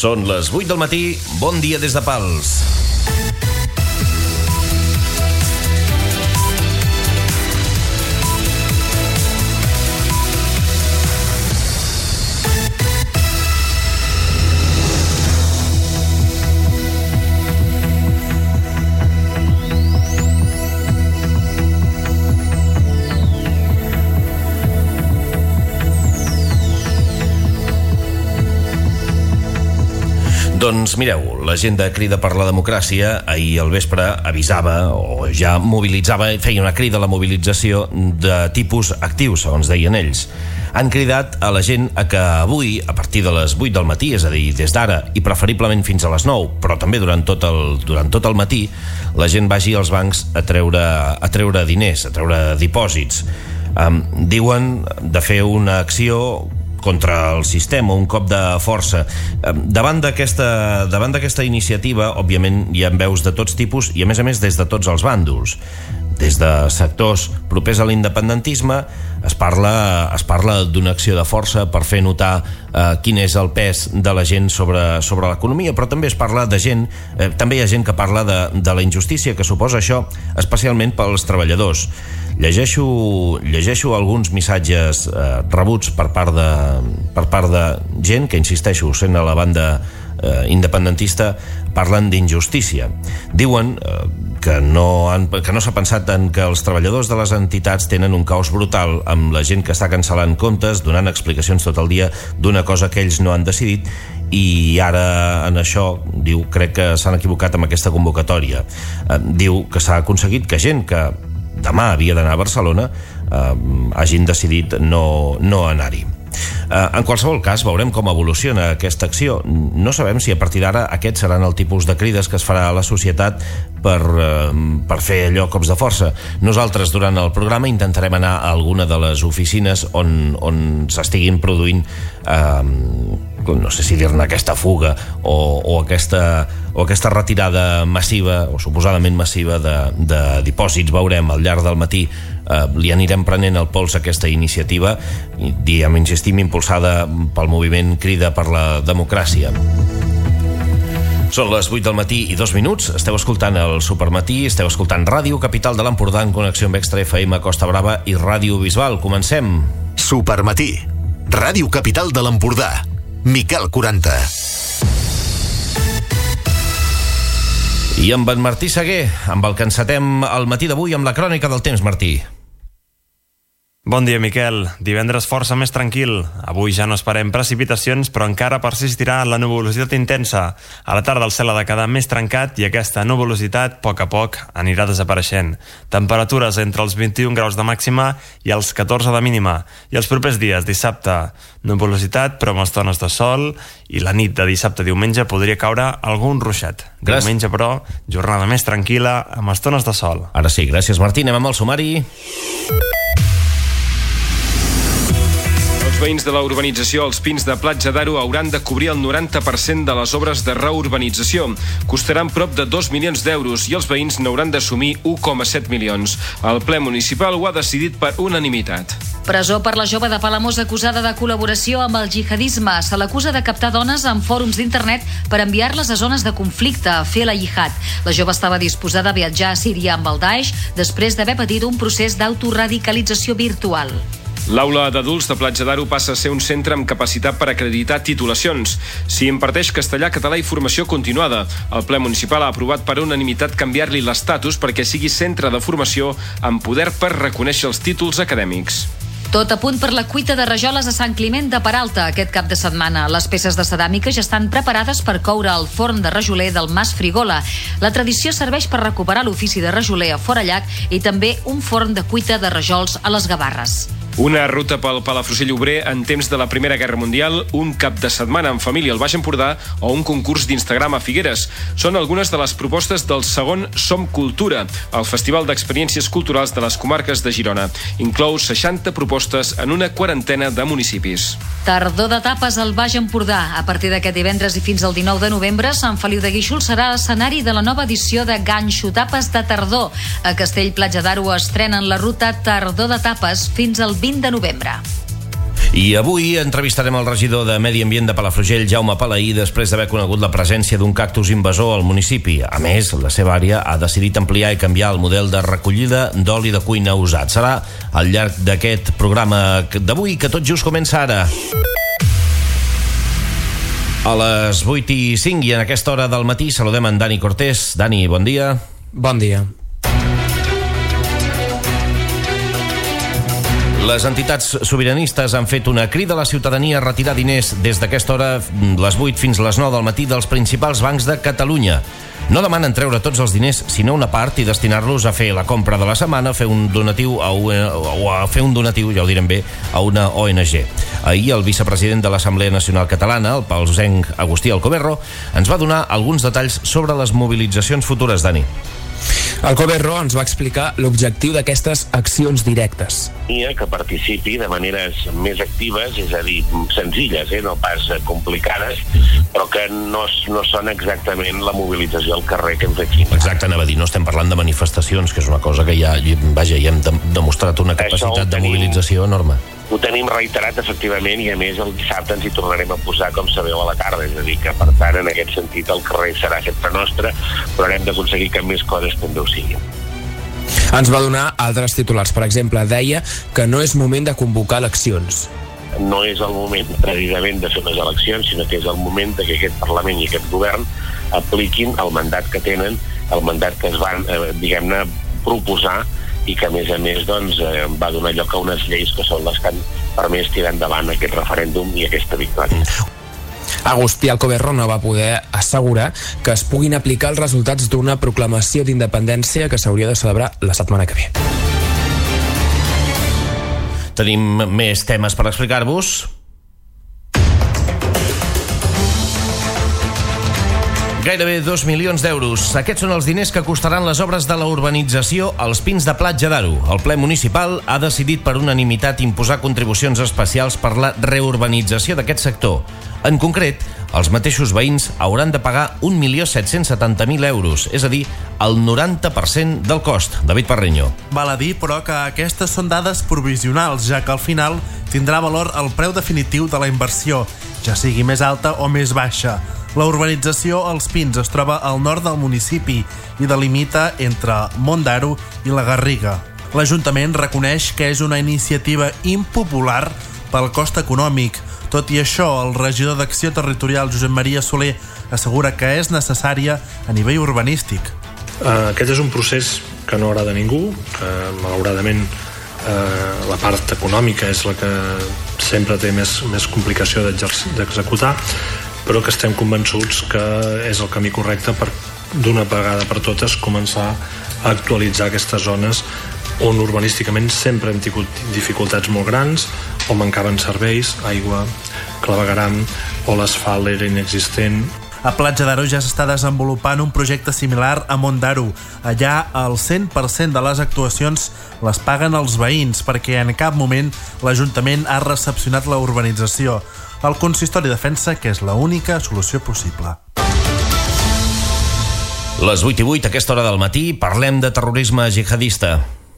Són les 8 del matí, bon dia des de Pals. Doncs mireu, la gent de Crida per la Democràcia ahir al vespre avisava o ja mobilitzava, feia una crida a la mobilització de tipus actiu, segons deien ells. Han cridat a la gent a que avui, a partir de les 8 del matí, és a dir, des d'ara i preferiblement fins a les 9, però també durant tot el matí, la gent vagi als bancs a treure diners, a treure dipòsits. Diuen de fer una acció contra el sistema, un cop de força. Davant d'aquesta iniciativa, òbviament, hi ha veus de tots tipus i, a més, des de tots els bàndols. Des de sectors propers a l'independentisme es parla d'una acció de força per fer notar quin és el pes de la gent sobre l'economia, però també es parla de gent, també hi ha gent que parla de la injustícia que suposa això, especialment pels treballadors. Llegeixo alguns missatges rebuts per part de gent que, insisteixo, sent a la banda independentista, parlen d'injustícia. Diuen que no s'ha pensat en que els treballadors de les entitats tenen un caos brutal amb la gent que està cancel·lant comptes, donant explicacions tot el dia d'una cosa que ells no han decidit, i ara en això diu, crec que s'han equivocat amb aquesta convocatòria. Diu que s'ha aconseguit que gent que demà havia d'anar a Barcelona hagin decidit no anar-hi. En qualsevol cas, veurem com evoluciona aquesta acció. No sabem si a partir d'ara aquests seran el tipus de crides que es farà a la societat per fer allò cops de força. Nosaltres, durant el programa, intentarem anar a alguna de les oficines on s'estiguin produint no sé si dir-ne aquesta fuga o aquesta retirada massiva o suposadament massiva de dipòsits. Veurem al llarg del matí, li anirem prenent el pols a aquesta iniciativa, insistim, impulsada pel moviment Crida per la Democràcia. Són les 8 del matí i 2 minuts. Esteu escoltant el Supermatí, esteu escoltant Ràdio Capital de l'Empordà en connexió amb Extra FM Costa Brava i Ràdio Bisbal. Comencem. Supermatí, Ràdio Capital de l'Empordà. Miquel 40. I amb en Martí Seguer, amb el que encetem el matí d'avui amb la crònica del temps, Martí. Bon dia, Miquel. Divendres força més tranquil. Avui ja no esperem precipitacions, però encara persistirà la nuvolositat intensa. A la tarda el cel ha de quedar més trencat i aquesta nuvolositat, a poc anirà desapareixent. Temperatures entre els 21 graus de màxima i els 14 de mínima. I els propers dies, dissabte, nuvolositat, però amb estones de sol, i la nit de dissabte a diumenge podria caure algun ruixat. Diumenge, però, jornada més tranquil·la, amb estones de sol. Ara sí, gràcies, Martí. Anem amb el sumari. Els veïns de la urbanització Els Pins de Platja d'Aro hauran de cobrir el 90% de les obres de reurbanització. Costaran prop de 2 milions d'euros i els veïns n'hauran d'assumir 1,7 milions. El ple municipal ho ha decidit per unanimitat. Presó per la jove de Palamós acusada de col·laboració amb el jihadisme. Se l'acusa de captar dones en fòrums d'internet per enviar-les a zones de conflicte a fer la jihad. La jove estava disposada a viatjar a Síria amb el Daesh després d'haver patit un procés d'autoradicalització virtual. L'aula d'adults de Platja d'Aro passa a ser un centre amb capacitat per acreditar titulacions. S'hi imparteix castellà, català i formació continuada. El ple municipal ha aprovat per unanimitat canviar-li l'estatus perquè sigui centre de formació amb poder per reconèixer els títols acadèmics. Tot a punt per la cuita de rajoles a Sant Climent de Peralta aquest cap de setmana. Les peces de ceràmica ja estan preparades per coure al forn de rajoler del Mas Frigola. La tradició serveix per recuperar l'ofici de rajoler a Forallac i també un forn de cuita de rajols a les Gavarres. Una ruta pel Palafrugell obrer en temps de la Primera Guerra Mundial, un cap de setmana en família al Baix Empordà o un concurs d'Instagram a Figueres. Són algunes de les propostes del segon Som Cultura, el Festival d'Experiències Culturals de les Comarques de Girona. Inclou 60 propostes en una quarantena de municipis. Tardor de tapes al Baix Empordà. A partir d'aquest divendres i fins al 19 de novembre, Sant Feliu de Guíxols serà escenari de la nova edició de Ganxo Tapes de Tardor. A Castell Platja d'Aro estrenen la ruta Tardor de Tapes fins al 20 de novembre. I avui entrevistarem el regidor de Medi Ambient de Palafrugell, Jaume Palaí, després d'haver conegut la presència d'un cactus invasor al municipi. A més, la seva àrea ha decidit ampliar i canviar el model de recollida d'oli de cuina usat. Serà al llarg d'aquest programa d'avui, que tot just comença ara. A les 8:05 i en aquesta hora del matí saludem en Dani Cortés. Dani, bon dia. Bon dia. Les entitats sobiranistes han fet una crida a la ciutadania a retirar diners des d'aquesta hora, les 8 fins a les 9 del matí, dels principals bancs de Catalunya. No demanen treure tots els diners, sinó una part, i destinar-los a fer la compra de la setmana, a fer un donatiu ja ho direm bé, a una ONG. Ahir el vicepresident de l'Assemblea Nacional Catalana, el palausenc Agustí Alcoberro, ens va donar alguns detalls sobre les mobilitzacions futures, Dani. Alcoberro ens va explicar l'objectiu d'aquestes accions directes. Que participi de maneres més actives, és a dir, senzilles, no pas complicades, però que no són exactament la mobilització al carrer que hem fet fins. Exacte, anava a dir, no estem parlant de manifestacions, que és una cosa que ja hem demostrat una capacitat de mobilització enorme. Ho tenim reiterat, efectivament, i a més el dissabte ens hi tornarem a posar, com sabeu, a la tarda. És a dir, que per tant, en aquest sentit, el carrer serà sempre nostre, però haurem d'aconseguir que més coses també ho siguin. Ens va donar altres titulars. Per exemple, deia que no és moment de convocar eleccions. No és el moment, precisament, de fer unes eleccions, sinó que és el moment que aquest Parlament i aquest govern apliquin el mandat que tenen, el mandat que es van, diguem-ne, proposar, i que a més va donar lloc a unes lleis que són les que han permès tirar endavant aquest referèndum i aquesta victòria. Agustí Alcoberro no va poder assegurar que es puguin aplicar els resultats d'una proclamació d'independència que s'hauria de celebrar la setmana que ve. Tenim més temes per explicar-vos. Gairebé 2 milions d'euros. Aquests són els diners que costaran les obres de la urbanització als Pins de Platja d'Aro. El ple municipal ha decidit per unanimitat imposar contribucions especials per la reurbanització d'aquest sector. En concret, els mateixos veïns hauran de pagar 1.770.000 euros, és a dir, el 90% del cost. David Parreño. Val a dir, però, que aquestes són dades provisionals, ja que al final tindrà valor el preu definitiu de la inversió, ja sigui més alta o més baixa. La urbanització als Pins es troba al nord del municipi i delimita entre Mondaro i la Garriga. L'Ajuntament reconeix que és una iniciativa impopular pel cost econòmic. Tot i això, el regidor d'Acció Territorial, Josep Maria Soler, assegura que és necessària a nivell urbanístic. Aquest és un procés que no agrada a ningú, que malauradament la part econòmica és la que sempre té més complicació d'executar, però que estem convençuts que és el camí correcte per, d'una vegada per totes, començar a actualitzar aquestes zones on urbanísticament sempre hem tingut dificultats molt grans, o mancaven serveis, aigua, clavegueram, o l'asfalt era inexistent. A Platja d'Aro ja s'està desenvolupant un projecte similar a Mondaro. Allà el 100% de les actuacions les paguen els veïns, perquè en cap moment l'Ajuntament ha recepcionat la urbanització. El consistori defensa que és l'única solució possible. Les 8:08, a aquesta hora del matí, parlem de terrorisme jihadista.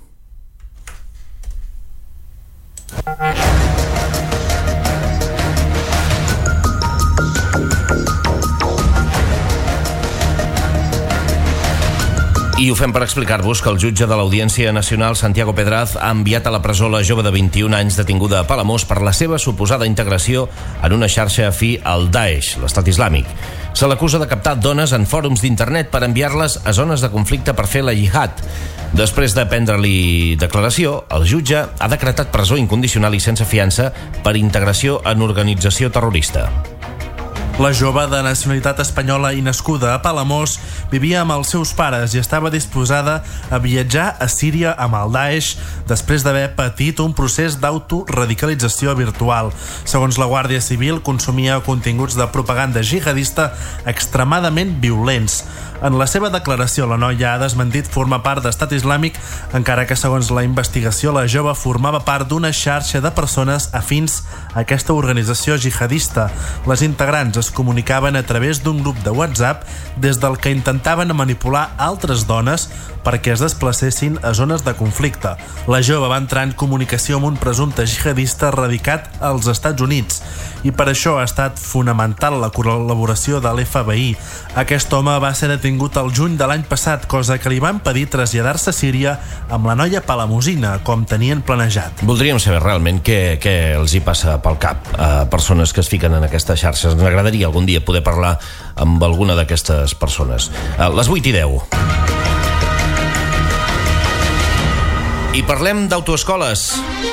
I ho fem per explicar-vos que el jutge de l'Audiència Nacional, Santiago Pedraz, ha enviat a la presó la jove de 21 anys detinguda a Palamós per la seva suposada integració en una xarxa afí al Daesh, l'Estat Islàmic. Se l'acusa de captar dones en fòrums d'internet per enviar-les a zones de conflicte per fer la jihad. Després de prendre-li declaració, el jutge ha decretat presó incondicional i sense fiança per integració en organització terrorista. La jove de nacionalitat espanyola i nascuda a Palamós vivia amb els seus pares i estava disposada a viatjar a Síria amb el Daesh després d'haver patit un procés d'autoradicalització virtual. Segons la Guàrdia Civil, consumia continguts de propaganda jihadista extremadament violents. En la seva declaració, la noia ha desmentit formar part d'Estat Islàmic, encara que segons la investigació la jove formava part d'una xarxa de persones afins a aquesta organització jihadista. Les integrants es comunicaven a través d'un grup de WhatsApp des del que intentaven manipular altres dones perquè es desplacessin a zones de conflicte. La jove va entrar en comunicació amb un presumpte jihadista radicat als Estats Units i per això ha estat fonamental la col·laboració de l'FBI. Aquest home va ser detingut el juny de l'any passat, cosa que li va impedir traslladar-se a Síria amb la noia palamosina, com tenien planejat. Voldríem saber realment què els hi passa pel cap a persones que es fiquen en aquestes xarxes. Ens agradaria algun dia poder parlar amb alguna d'aquestes persones. Les 8:10. I parlem d'autoescoles.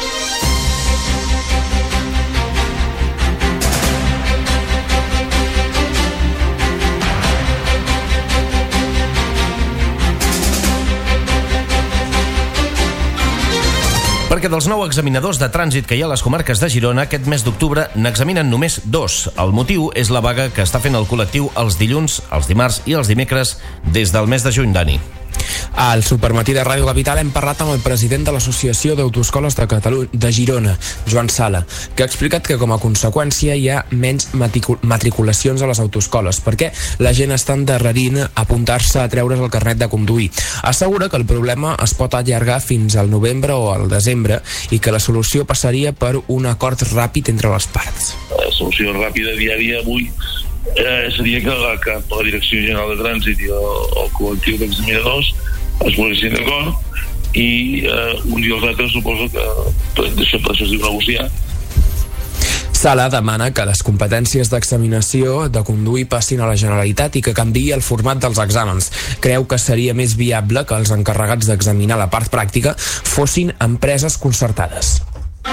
Perquè dels 9 examinadors de trànsit que hi ha a les comarques de Girona, aquest mes d'octubre n'examinen només 2. El motiu és la vaga que està fent el col·lectiu els dilluns, els dimarts i els dimecres des del mes de juny, Dani. Al Supermatí de Ràdio Capital hem parlat amb el president de l'Associació d'Autoescoles de Girona, Joan Sala, que ha explicat que com a conseqüència hi ha menys matriculacions a les autoescoles perquè la gent està endarrerint a apuntar-se a treure's el carnet de conduir. Assegura que el problema es pot allargar fins al novembre o al desembre i que la solució passaria per un acord ràpid entre les parts. La solució ràpida dia a dia avui seria que la Direcció General de Trànsit i el col·lectiu d'examinadors es posessin d'acord i uns i els altres suposo que per això es diu negociar. Sala demana que les competències d'examinació de conduir passin a la Generalitat i que canviï el format dels exàmens. Creu que seria més viable que els encarregats d'examinar la part pràctica fossin empreses concertades.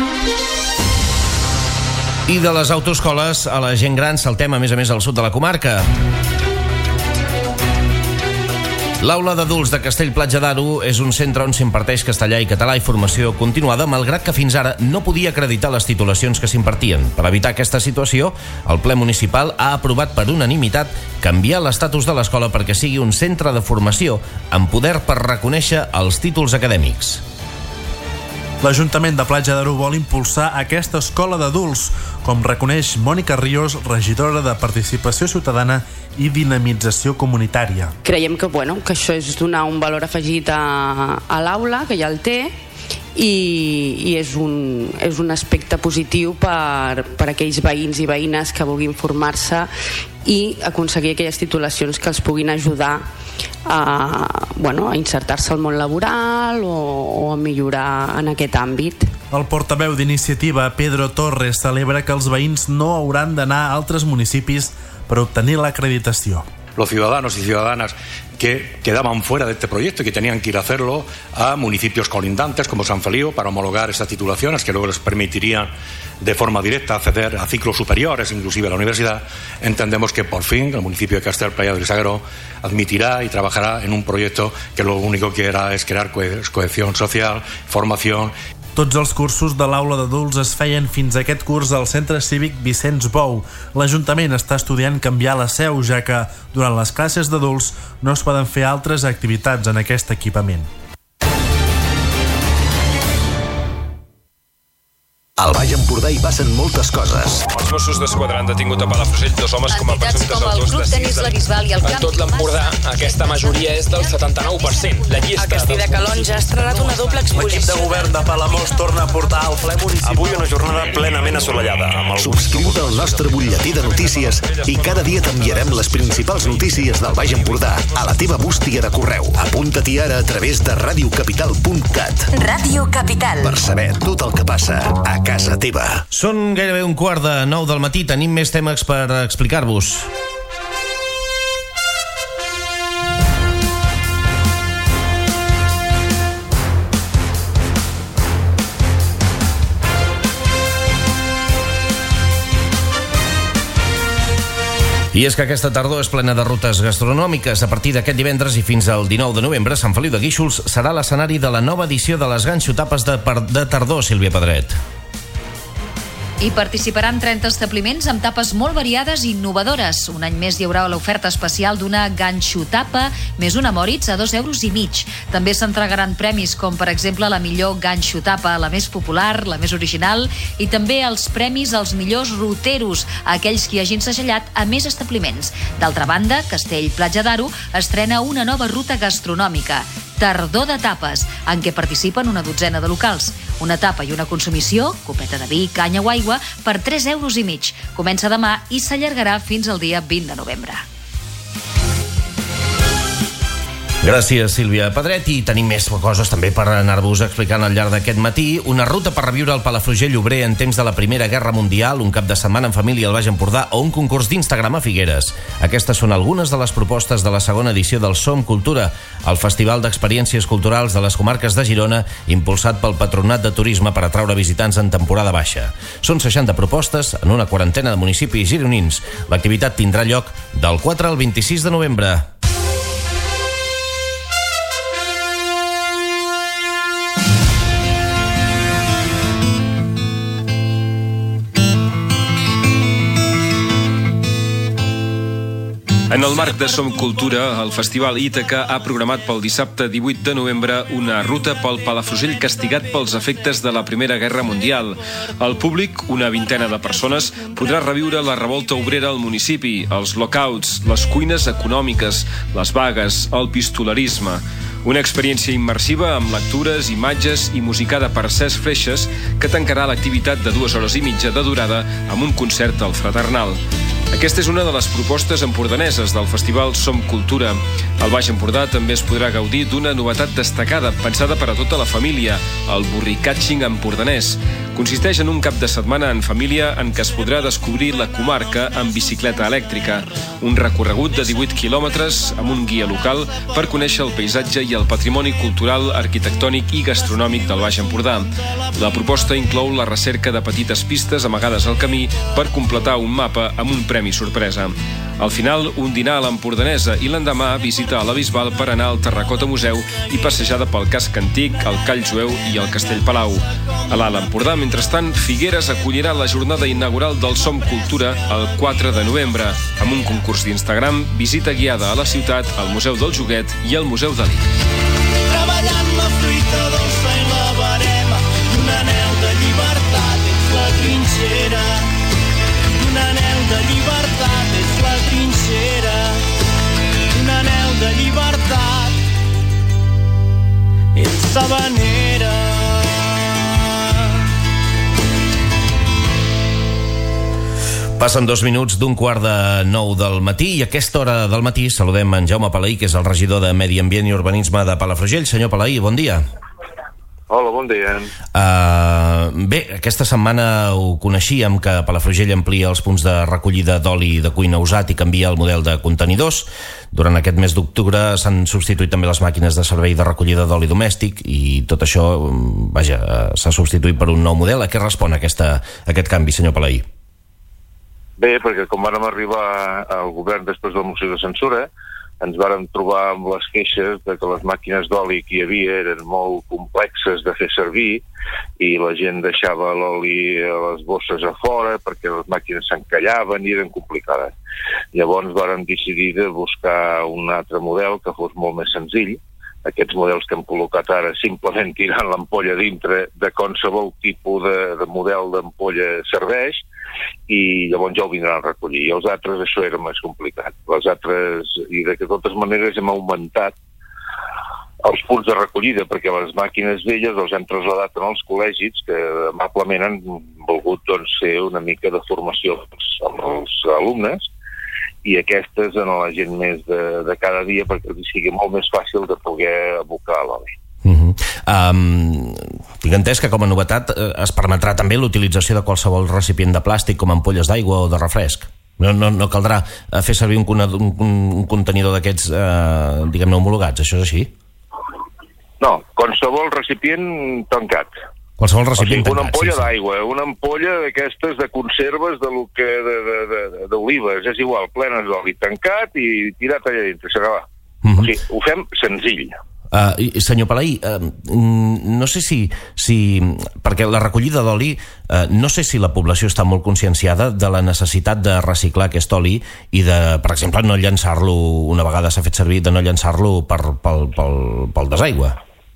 I de les autoescoles a la gent gran saltem a més al sud de la comarca. L'aula d'adults de Castell-Platja d'Aro és un centre on s'imparteix castellà i català i formació continuada, malgrat que fins ara no podia acreditar les titulacions que s'impartien. Per evitar aquesta situació, el ple municipal ha aprovat per unanimitat canviar l'estatus de l'escola perquè sigui un centre de formació amb poder per reconèixer els títols acadèmics. L'Ajuntament de Platja d'Aro vol impulsar aquesta escola d'adults, com reconeix Mònica Ríos, regidora de Participació Ciutadana i Dinamització Comunitària. Creiem que això és donar un valor afegit a l'aula, que ja el té, i és un aspecte positiu per aquells veïns i veïnes que vulguin formar-se i aconseguir aquelles titulacions que els puguin ajudar a insertar-se al món laboral o a millorar en aquest àmbit. El portaveu d'Iniciativa, Pedro Torres, celebra que els veïns no hauran d'anar a altres municipis per obtenir l'acreditació. Los ciudadanos y ciudadanas que quedaban fuera de este proyecto y que tenían que ir a hacerlo a municipios colindantes como San Feliu para homologar estas titulaciones que luego les permitirían de forma directa acceder a ciclos superiores, inclusive a la universidad. Entendemos que por fin el municipio de Castell-Platja del Sagró admitirá y trabajará en un proyecto que lo único que era es crear cohesión social, formación. Tots els cursos de l'aula d'adults es feien fins a aquest curs al Centre Cívic Vicenç Bou. L'Ajuntament està estudiant canviar la seu, ja que durant les classes d'adults no es poden fer altres activitats en aquest equipament. Al Baix Empordà hi passen moltes coses. Els Mossos d'Esquadra han detingut a Palafrugell 2 homes com a presumptes autors de En tot l'Empordà, aquesta majoria és del 79%. La llista el Castell de Calonja ha estrenat una doble exposició. L'equip de govern de Palamós torna a portar al ple municipal. Avui una jornada plenament assolellada. Subscriu-te al nostre butlletí de notícies i cada dia t'enviarem les principals notícies del Baix Empordà a la teva bústia de correu. Apunta-t'hi ara a través de radiocapital.cat. Ràdio Capital. Per saber tot el que passa a casa teva. Són gairebé 8:15 del matí. Tenim més temes per explicar-vos. I és que aquesta tardor és plena de rutes gastronòmiques. A partir d'aquest divendres i fins al 19 de novembre, Sant Feliu de Guíxols serà l'escenari de la nova edició de les ganxotapes de tardor, Sílvia Pedret. Hi participaran 30 establiments amb tapes molt variades i innovadores. Un any més hi haurà l'oferta especial d'una ganxo-tapa més una Moritz a 2,5 euros. També s'entregaran premis com, per exemple, la millor ganxo-tapa, la més popular, la més original, i també els premis als millors ruteros, aquells que hagin segellat a més establiments. D'altra banda, Castell-Platja d'Aro estrena una nova ruta gastronòmica, Tardor de Tapes, en què participen una dotzena de locals. Una tapa i una consumició, copeta de vi, canya o aigua, per 3,5 euros. Comença demà i s'allargarà fins al dia 20 de novembre. Gràcies, Sílvia Pedret, i tenim més coses també per anar-vos explicant al llarg d'aquest matí. Una ruta per reviure el Palafrugell obrer en temps de la Primera Guerra Mundial, un cap de setmana en família al Baix Empordà o un concurs d'Instagram a Figueres. Aquestes són algunes de les propostes de la segona edició del Som Cultura, el Festival d'Experiències Culturals de les Comarques de Girona, impulsat pel Patronat de Turisme per atraure visitants en temporada baixa. Són 60 propostes en una quarantena de municipis gironins. L'activitat tindrà lloc del 4 al 26 de novembre. En el marc de Som Cultura, el Festival Ítaca ha programat pel dissabte 18 de novembre una ruta pel Palafrugell castigat pels efectes de la Primera Guerra Mundial. El públic, una vintena de persones, podrà reviure la revolta obrera al municipi, els lockouts, les cuines econòmiques, les vagues, el pistolerisme. Una experiència immersiva amb lectures, imatges i musicada per Cesc Freixes que tancarà l'activitat de 2 hores i mitja de durada amb un concert al Fraternal. Aquesta és una de les propostes empordaneses del Festival Som Cultura. Al Baix Empordà també es podrà gaudir d'una novetat destacada, pensada per a tota la família, el borricatxing empordanès. Consisteix en un cap de setmana en família en què es podrà descobrir la comarca amb bicicleta elèctrica. Un recorregut de 18 quilòmetres amb un guia local per conèixer el paisatge i el patrimoni cultural, arquitectònic i gastronòmic del Baix Empordà. La proposta inclou la recerca de petites pistes amagades al camí per completar un mapa amb un premi sorpresa. Al final, un dinar a l'empordanesa i l'endemà visita a la Bisbal per anar al Terracota Museu i passejada pel casc antic, el Call Jueu i el Castell Palau. A l'Alt Empordà, mentrestant, Figueres acollirà la jornada inaugural del Som Cultura el 4 de novembre, amb un concurs d'Instagram, visita guiada a la ciutat, al Museu del Joguet i al Museu Dalí. Treballant la fruita dolça i la verema, d'un anel de llibertat ets la trinxera. Un anel de llibertat és la trinxera, un anel de llibertat ets sabanera. Passen 2 minuts d'un 8:45 del matí i a aquesta hora del matí saludem en Jaume Palaí, que és el regidor de Medi Ambient i Urbanisme de Palafrugell. Senyor Palaí, bon dia. Hola, bon dia. Bé, aquesta setmana ho coneixíem, que Palafrugell amplia els punts de recollida d'oli de cuina usat i canvia el model de contenidors. Durant aquest mes d'octubre s'han substituït també les màquines de servei de recollida d'oli domèstic i tot això, s'ha substituït per un nou model. A què respon aquest canvi, senyor Palaí? Bé, perquè com vàrem arribar al govern després de la moció de censura, ens vàrem trobar amb les queixes de que les màquines d'oli que hi havia eren molt complexes de fer servir i la gent deixava l'oli a les bosses a fora perquè les màquines s'encallaven i eren complicades. Llavors vàrem decidir de buscar un altre model que fos molt més senzill. Aquests models que hem col·locat ara simplement tirant l'ampolla dintre de qualsevol tipus de model d'ampolla serveix i llavors ja ho vindran a recollir. I els altres això era més complicat. Les altres, i de totes maneres hem augmentat els punts de recollida perquè les màquines velles els hem traslladat en els col·legis que amablement han volgut fer una mica de formació als alumnes i aquestes en la gent més de cada dia perquè els sigui molt més fàcil de poder abocar l'oli. Tinc entès que com a novetat es permetrà també l'utilització de qualsevol recipient de plàstic com ampolles d'aigua o de refresc. No caldrà fer servir un contenidor d'aquests, diguem-ne, homologats, això és així? No, qualsevol recipient tancat. Qualsevol recipient tancat, una ampolla d'aigua, una ampolla d'aquestes de conserves d'olives, és igual, plenes d'oli, tancat i tirat allà dintre, s'acaba. O sigui, ho fem senzill. Senyor Palaí, no sé si perquè la recollida d'oli, no sé si la població està molt conscienciada de la necessitat de reciclar aquest oli i de, per exemple, no llançar-lo una vegada s'ha fet servir, de no llançar-lo pel desaigüe.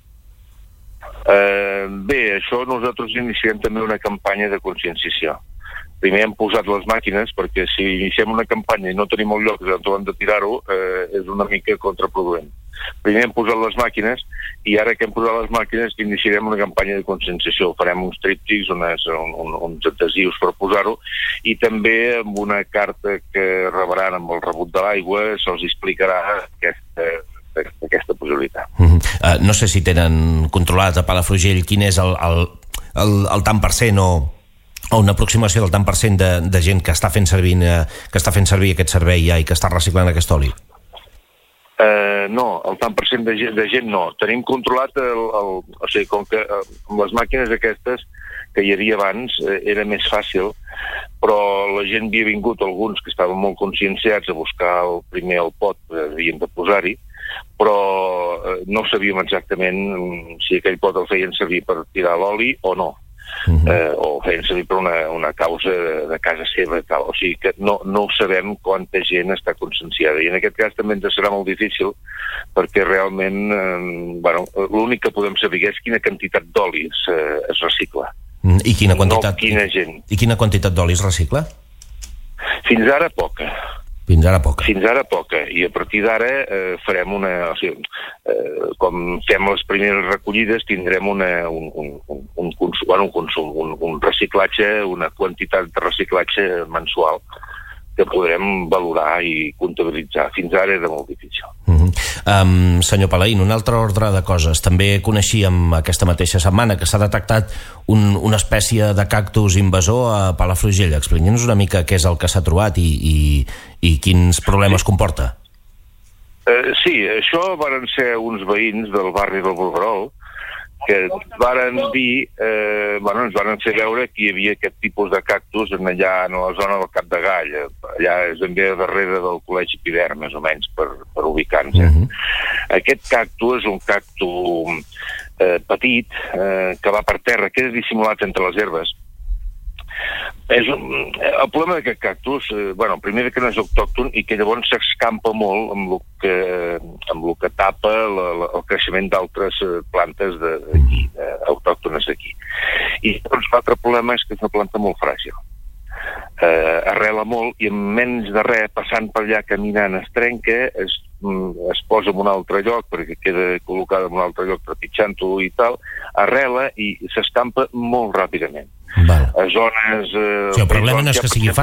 Bé, això nosaltres iniciem també una campanya de conscienciació. Primer hem posat les màquines, perquè si iniciem una campanya i no tenim el lloc on hem de tirar-ho, és una mica contraproduent. Primer hem posat les màquines i ara que hem posat les màquines iniciarem una campanya de conscienciació. Farem uns tríptics, uns adhesius per posar-ho i també amb una carta que rebran amb el rebut de l'aigua se'ls explicarà aquesta possibilitat. No sé si tenen controlat a Palafrugell quin és el tant per cent o una aproximació del tant per cent de gent que està fent servir aquest servei ja i que està reciclant aquest oli. No, el tant per cent de gent no. Tenim controlat o sigui, com que amb les màquines aquestes que hi havia abans era més fàcil, però la gent havia vingut, alguns que estaven molt conscienciats a buscar primer el pot que havien de posar-hi, però no sabíem exactament si aquell pot el feien servir per tirar l'oli o no. O feien servir per una causa de casa seva i tal. O sigui que no ho sabem quanta gent està conscienciada i en aquest cas també ens serà molt difícil perquè realment l'únic que podem saber és quina quantitat d'oli es recicla. I quina quantitat? No quina gent. I quina quantitat d'oli es recicla? Fins ara poca. Fins ara poca. Fins ara poca. I a partir d'ara farem com fem les primeres recollides, tindrem un reciclatge, una quantitat de reciclatge mensual que podrem valorar i comptabilitzar. Fins ara era molt difícil. Senyor Palaí, un altre ordre de coses. També coneixíem aquesta mateixa setmana que s'ha detectat una espècie de cactus invasor a Palafrugell. Expliqui'ns una mica què és el que s'ha trobat i quins problemes comporta. Sí, això van ser uns veïns del barri del Bolverol que varen dir, ens varen fer veure que hi havia aquest tipus de cactus allà a la zona del Cap de Gall, allà és ben bé darrere del Col·legi Pider, més o menys, per ubicar-nos. Aquest cactus és un cactus petit que va per terra, queda dissimulat entre les herbes. El problema d'aquest cactus, primer que no és autòcton i que llavors s'escampa molt amb el que tapa el creixement d'altres plantes autòctones d'aquí. I doncs l'altre problema és que és una planta molt fràgil. Arrela molt i en menys de res, passant per allà, caminant, es trenca, es posa en un altre lloc perquè queda col·locada en un altre lloc trepitjant-ho i tal, arrela i s'escampa molt ràpidament. A zones... El problema no és que sigui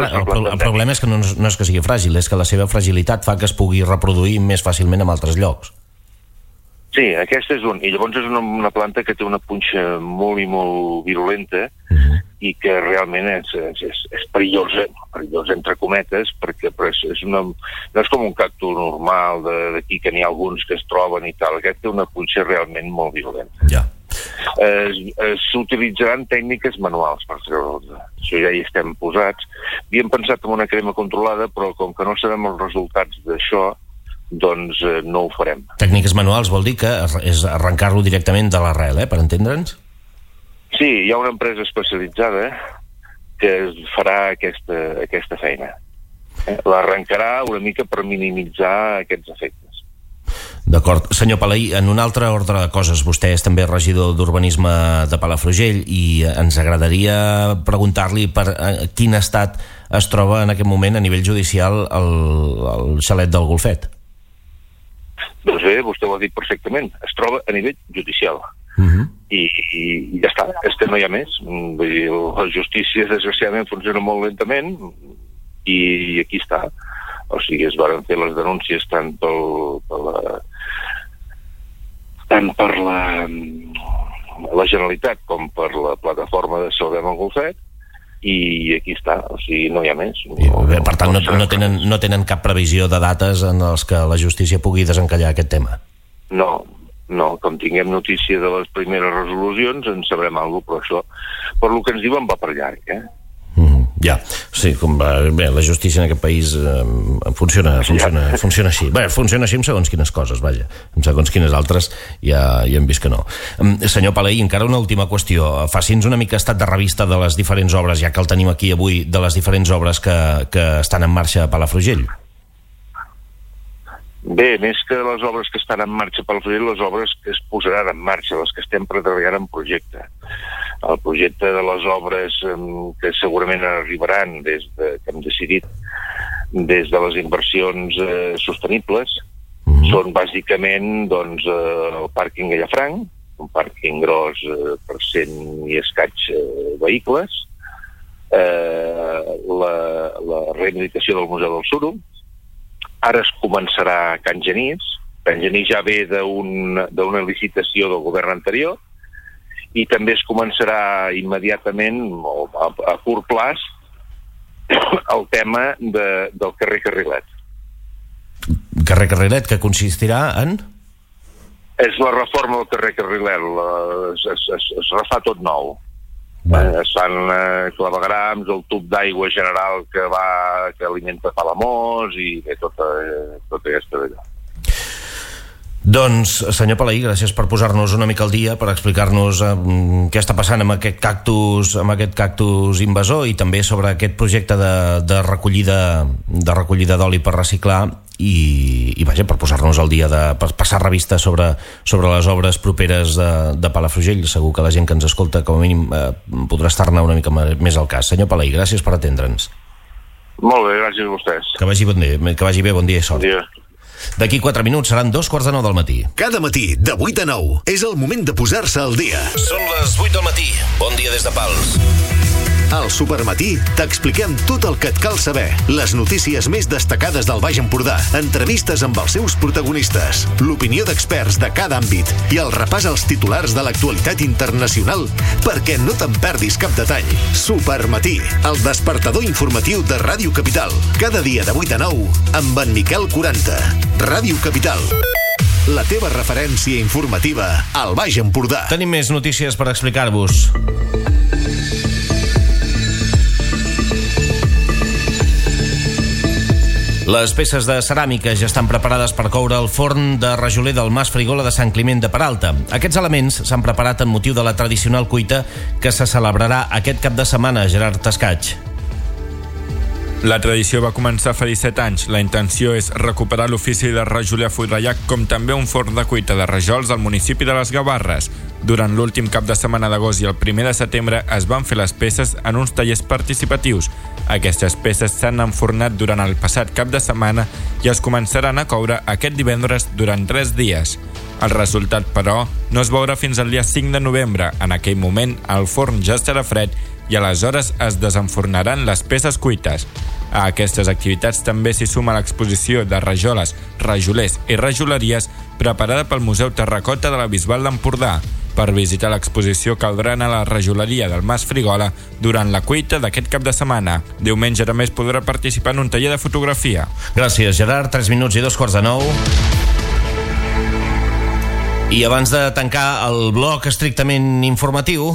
fràgil, és que la seva fragilitat fa que es pugui reproduir més fàcilment en altres llocs. Sí, aquest és un. I llavors és una planta que té una punxa molt i molt virulenta i que realment és perillosa entre cometes, perquè no és com un cactus normal d'aquí que n'hi ha alguns que es troben i tal. Aquest té una punxa realment molt virulenta. Ja. S'utilitzaran tècniques manuals per treure'ls. Això ja hi estem posats. Havíem pensat en una crema controlada, però com que no sabem els resultats d'això, doncs no ho farem. Tècniques manuals vol dir que és arrencar-lo directament de l'arrel, per entendre'ns? Sí, hi ha una empresa especialitzada que farà aquesta feina. L'arrencarà una mica per minimitzar aquests efectes. D'acord. Senyor Palaí, en un altre ordre de coses, vostè és també regidor d'Urbanisme de Palafrugell i ens agradaria preguntar-li per quin estat es troba en aquest moment a nivell judicial el xalet del Golfet. Doncs bé, vostè ho ha dit perfectament. Es troba a nivell judicial. I ja està, no hi ha més. Vull dir, la justícia desgraciadament funciona molt lentament i aquí està. O sigui, es van fer les denúncies tant per la Generalitat com per la plataforma de Salvem el Golfet i aquí està, o sigui, no hi ha més. Per tant, no tenen cap previsió de dates en les que la justícia pugui desencallar aquest tema? No, com tinguem notícia de les primeres resolucions en sabrem alguna cosa, però això, per lo que ens diuen, va per llarg, Ja, sí, bé, la justícia en aquest país funciona així. Bé, funciona així en segons quines coses, vaja. En segons quines altres ja hem vist que no. Senyor Palaí, encara una última qüestió. Faci'ns una mica estat de revista de les diferents obres, ja que el tenim aquí avui, de les diferents obres que estan en marxa a Palafrugell. Bé, més que les obres que estan en marxa a Palafrugell, les obres que es posaran en marxa, les que estem treballant en projecte. El projecte de les obres que segurament arribaran que hem decidit des de les inversions sostenibles són bàsicament el pàrquing a Llafranc, un pàrquing gros per 100 i escaig vehicles, la rehabilitació del Museu del Suro. Ara es començarà Can Genís. Can Genís ja ve d'una licitació del govern anterior, i també es començarà immediatament, a curt plaç, el tema del carrer Carrilet. Carrer Carrilet, que consistirà en? És la reforma del carrer Carrilet, es refà tot nou. Es fan clavegrams, el tub d'aigua general que alimenta Palamós i tota aquesta d'allò. Doncs, senyor Palaí, gràcies per posar-nos una mica al dia, per explicar-nos què està passant amb aquest cactus invasor i també sobre aquest projecte de recollida d'oli per reciclar i vaja, per posar-nos al dia, per passar revista sobre les obres properes de Palafrugell. Segur que la gent que ens escolta com a mínim podrà estar-ne una mica més al cas. Senyor Palaí, gràcies per atendre'ns. Molt bé, gràcies a vostès. Que vagi bé, bon dia i sort. Bon dia. D'aquí 4 minuts seran 2:45 del matí. Cada matí, de 8 a 9, és el moment de posar-se al dia. Són les 8 del matí. Bon dia des de Pals. Al Supermatí t'expliquem tot el que et cal saber. Les notícies més destacades del Baix Empordà, entrevistes amb els seus protagonistes, l'opinió d'experts de cada àmbit i el repàs als titulars de l'actualitat internacional perquè no te'n perdis cap detall. Supermatí, el despertador informatiu de Ràdio Capital. Cada dia de 8 a 9 amb en Miquel 40. Ràdio Capital, la teva referència informativa al Baix Empordà. Tenim més notícies per explicar-vos. Les peces de ceràmica ja estan preparades per coure al forn de rajoler del Mas Frigola de Sant Climent de Peralta. Aquests elements s'han preparat en motiu de la tradicional cuita que se celebrarà aquest cap de setmana. Gerard Tascatx. La tradició va començar fa 17 anys. La intenció és recuperar l'ofici de rajoler a Forallac, com també un forn de cuita de rajols al municipi de les Gavarres. Durant l'últim cap de setmana d'agost i el 1 de setembre es van fer les peces en uns tallers participatius. Aquestes peces s'han enfornat durant el passat cap de setmana i es començaran a coure aquest divendres durant 3 dies. El resultat, però, no es veurà fins al dia 5 de novembre. En aquell moment, el forn ja estarà fred i aleshores es desenfornaran les peces cuites. A aquestes activitats també s'hi suma l'exposició de rajoles, rajolers i rajoleries preparada pel Museu Terracota de la Bisbal d'Empordà. Per visitar l'exposició caldrà anar a la rajoleria del Mas Frigola durant la cuita d'aquest cap de setmana. Diumenge a més podrà participar en un taller de fotografia. Gràcies, Gerard. 3 minuts i 2:45. I abans de tancar el bloc estrictament informatiu,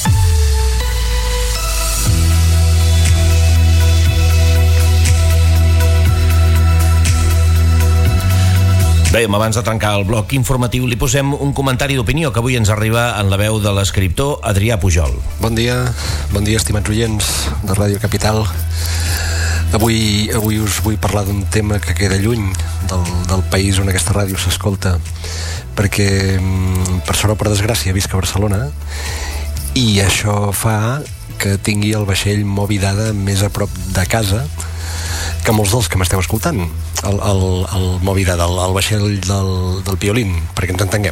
dèiem, abans de tancar el bloc informatiu, li posem un comentari d'opinió que avui ens arriba en la veu de l'escriptor Adrià Pujol. Bon dia, estimats oients de Ràdio Capital. Avui us vull parlar d'un tema que queda lluny del país on aquesta ràdio s'escolta, perquè, per sort o per desgràcia, visc a Barcelona, i això fa que tingui el vaixell Moby Dada més a prop de casa que molts dels que m'esteu escoltant. El Moby Dada, el vaixell del Piolín, perquè ens entenguem.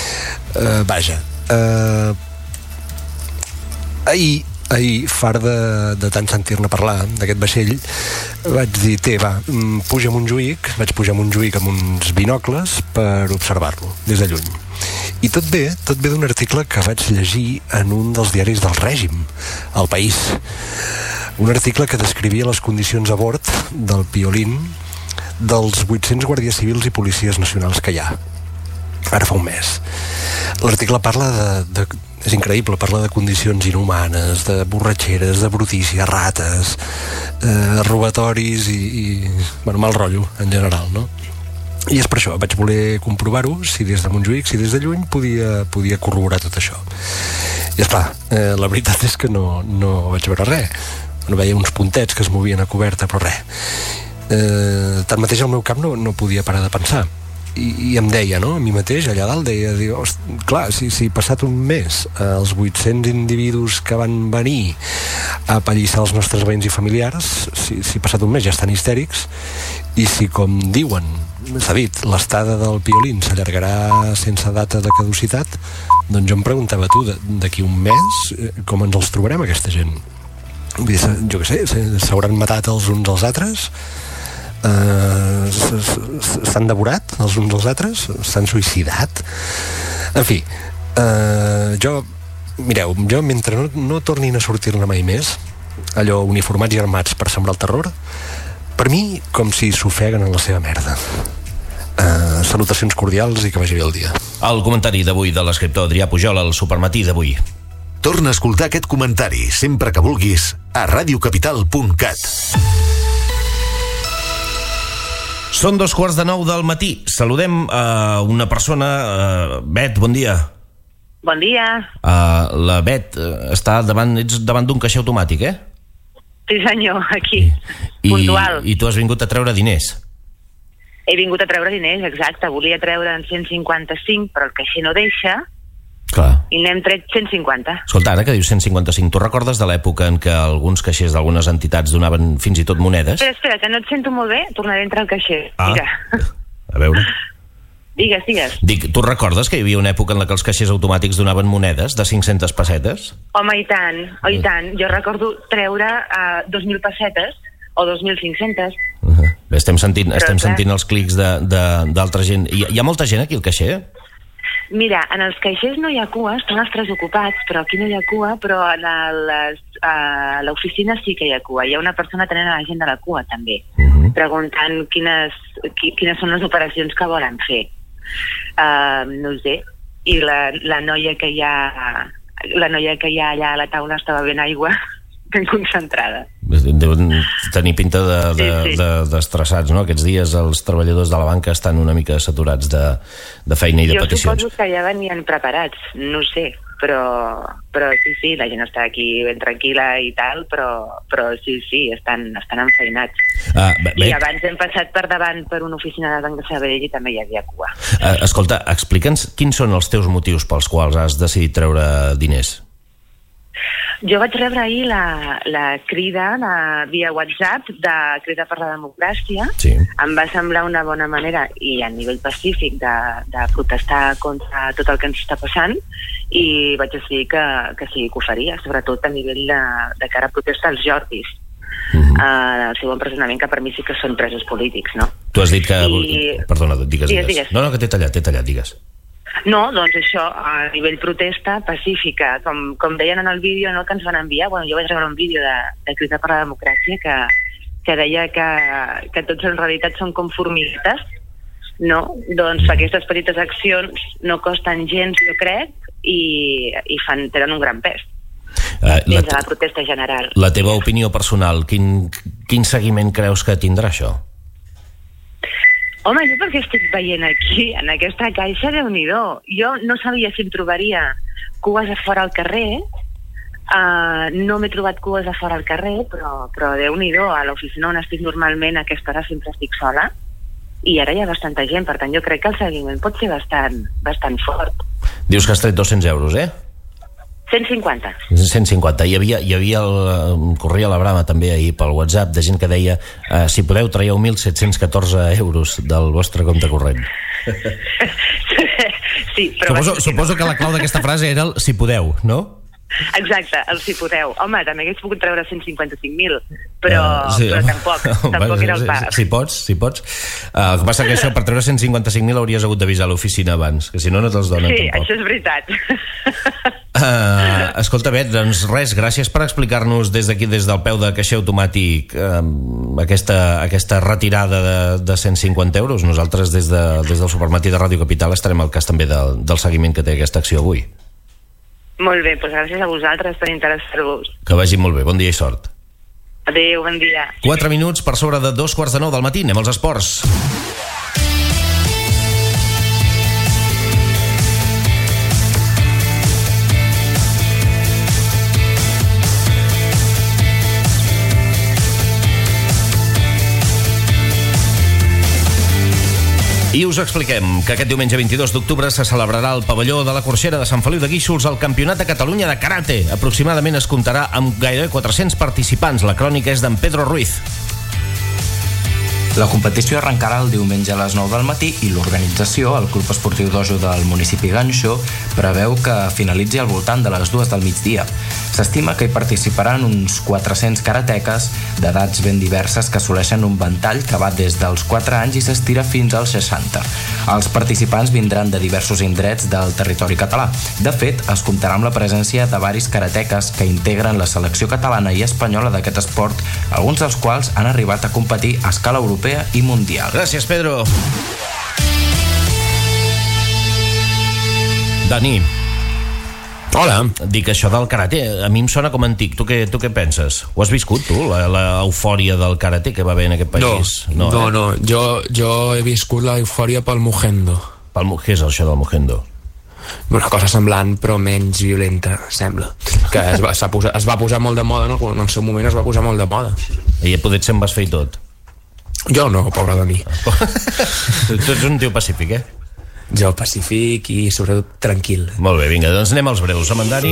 Ahir, fart de tant sentir-ne parlar d'aquest vaixell, vaig dir, puja a Montjuïc, vaig pujar a Montjuïc amb uns binocles per observar-lo des de lluny. I tot ve d'un article que vaig llegir en un dels diaris del règim, El País. Un article que descrivia les condicions a bord del Piolín dels 800 guàrdies civils i policies nacionals que hi ha, ara fa un mes. L'article parla és increïble, parla de condicions inhumanes, de borratxeres, de brutícia, rates, robatoris i bueno, mal rotllo en general, no? I és per això, vaig voler comprovar-ho, si des de Montjuïc, si des de lluny podia corroborar tot això. I esclar, la veritat és que no vaig veure res. No veia uns puntets que es movien a coberta, però res. Tanmateix el meu cap no podia parar de pensar. I em deia, no?, a mi mateix, allà dalt, diu, clar, si passat un mes els 800 individus que van venir a apallissar els nostres veïns i familiars, si passat un mes ja estan histèrics, i si, com diuen, s'ha dit, l'estada del Piolín s'allargarà sense data de caducitat, doncs jo em preguntava, tu, d'aquí un mes, com ens els trobarem, aquesta gent? Vull dir, jo què sé, s'hauran matat els uns als altres? S'han devorat els uns als altres? S'han suïcidat? En fi, mireu, jo mentre no tornin a sortir-ne mai més, allò uniformats i armats per sembrar el terror, per mi com si s'ofeguen en la seva merda. Salutacions cordials i que vagi bé el dia. El comentari d'avui de l'escriptor Adrià Pujol al Supermatí d'avui. Torna a escoltar aquest comentari sempre que vulguis a radiocapital.cat. Són 2:15 del matí. Saludem a una persona. Bet, bon dia. Bon dia. La Bet està ets davant d'un caixer automàtic, eh? Sí senyor, aquí, puntual. I tu has vingut a treure diners. He vingut a treure diners, exacte. Volia treure en 155, però el caixer no deixa. Clar. I n'hem tret 150. Escolta, ara que dius 155, tu recordes de l'època en què alguns caixers d'algunes entitats donaven fins i tot monedes? Espera, que no et sento molt bé. Tornaré a entrar al caixer. Mira. A veure. Digues. Dic, tu recordes que hi havia una època en la que els caixers automàtics donaven monedes de 500 pessetes? Home, i tant. Jo recordo treure 2.000 pessetes o 2.500. Bé, estem sentint els clics d'altra gent. Hi ha molta gent aquí al caixer? Mira, en els caixers no hi ha cua, estan els 3 ocupats, però aquí no hi ha cua, però a l'oficina sí que hi ha cua. Hi ha una persona tenint a la gent de la cua, també, preguntant quines són les operacions que volen fer. No ho sé. I la noia que hi ha allà a la taula estava ben aigua, ben concentrada. Deuen tenir pinta d'estressats, no? Aquests dies els treballadors de la banca estan una mica saturats de feina i de peticions. Jo suposo que ja venien preparats, no sé, però sí, la gent està aquí ben tranquil·la i tal, però sí, estan enfeinats. I abans hem passat per davant per una oficina de Banc de Sabadell i també hi havia cua. Escolta, explica'ns quins són els teus motius pels quals has decidit treure diners. Jo vaig rebre ahir la crida via WhatsApp de Crida per la Democràcia. Sí. Em va semblar una bona manera i a nivell pacífic de protestar contra tot el que ens està passant, i vaig decidir que sí, que ho faria, sobretot a nivell de cara a protestar als Jordis. El seu empresonament, que per mi sí que són presos polítics, no? Tu has dit que... Perdona, digues. No, que t'he tallat, digues. No, doncs això, a nivell protesta pacífica, com deien en el vídeo, no, que ens van enviar. Bueno, jo vaig rebre un vídeo de Crida per la Democràcia que deia que tots en realitat són com formiguetes, no? Doncs aquestes petites accions no costen gens, jo crec, i tenen un gran pes dins de la protesta general. La teva opinió personal, quin seguiment creus que tindrà això? Home, jo perquè estic veient aquí, en aquesta caixa, Déu-n'hi-do. Jo no sabia si em trobaria cues a fora al carrer. No m'he trobat cues a fora al carrer, però Déu-n'hi-do, a l'oficina on estic normalment a aquesta hora sempre estic sola, i ara hi ha bastanta gent, per tant jo crec que el seguiment pot ser bastant fort. Dius que has tret 200 euros, eh? 150. 150. Hi havia corria la brama també ahir pel WhatsApp de gent que deia si podeu traieu 1.714 euros del vostre compte corrent. Sí, però suposo que la clau d'aquesta frase era el si podeu, no? Exacte, el si podeu. Home, també hagués pogut treure 155.000, però tampoc era el pas. Si pots. El que passa que això, per treure 155.000 hauries hagut d'avisar l'oficina abans, que si no te'ls donen tampoc. Sí, això és veritat. Escolta, Bet, doncs res, gràcies per explicar-nos des d'aquí, des del peu de caixer automàtic, aquesta retirada de 150 euros. Nosaltres des del Supermatí de Ràdio Capital estarem al cas també del seguiment que té aquesta acció avui. Molt bé, doncs gràcies a vosaltres per interessar-vos. Que vagi molt bé, bon dia i sort. Adéu, bon dia. 4 minuts per sobre de 2:45 del matí, anem als esports. I us expliquem que aquest diumenge 22 d'octubre se celebrarà al pavelló de la Corxera de Sant Feliu de Guíxols el Campionat de Catalunya de Karate. Aproximadament es comptarà amb gairebé 400 participants. La crònica és d'en Pedro Ruiz. La competició arrencarà el diumenge a les 9 del matí i l'organització, el Club Esportiu Dojo del municipi Ganxo, preveu que finalitzi al voltant de les 2 del migdia. S'estima que hi participaran uns 400 karateques d'edats ben diverses que assoleixen un ventall que va des dels 4 anys i s'estira fins als 60. Els participants vindran de diversos indrets del territori català. De fet, es comptarà amb la presència de varis karateques que integren la selecció catalana i espanyola d'aquest esport, alguns dels quals han arribat a competir a escala europea i mundial. Gràcies, Pedro. Dani. Hola. Dic, això del karate a mi em sona com antic. Tu què penses? Ho has viscut, tu, l'eufòria del karate que va haver en aquest país? No. Jo he viscut l'eufòria pel Mujendo. Què és això del Mujendo? Una cosa semblant, però menys violenta, sembla. Que es va posar molt de moda, no? En el seu moment es va posar molt de moda. I potser se'n vas fer i tot? Jo no, pobre de mi. Tu ets un tio pacífic, eh? Jo pacífic i sobretot tranquil. Molt bé, vinga, doncs anem als breus. Amb en Dani.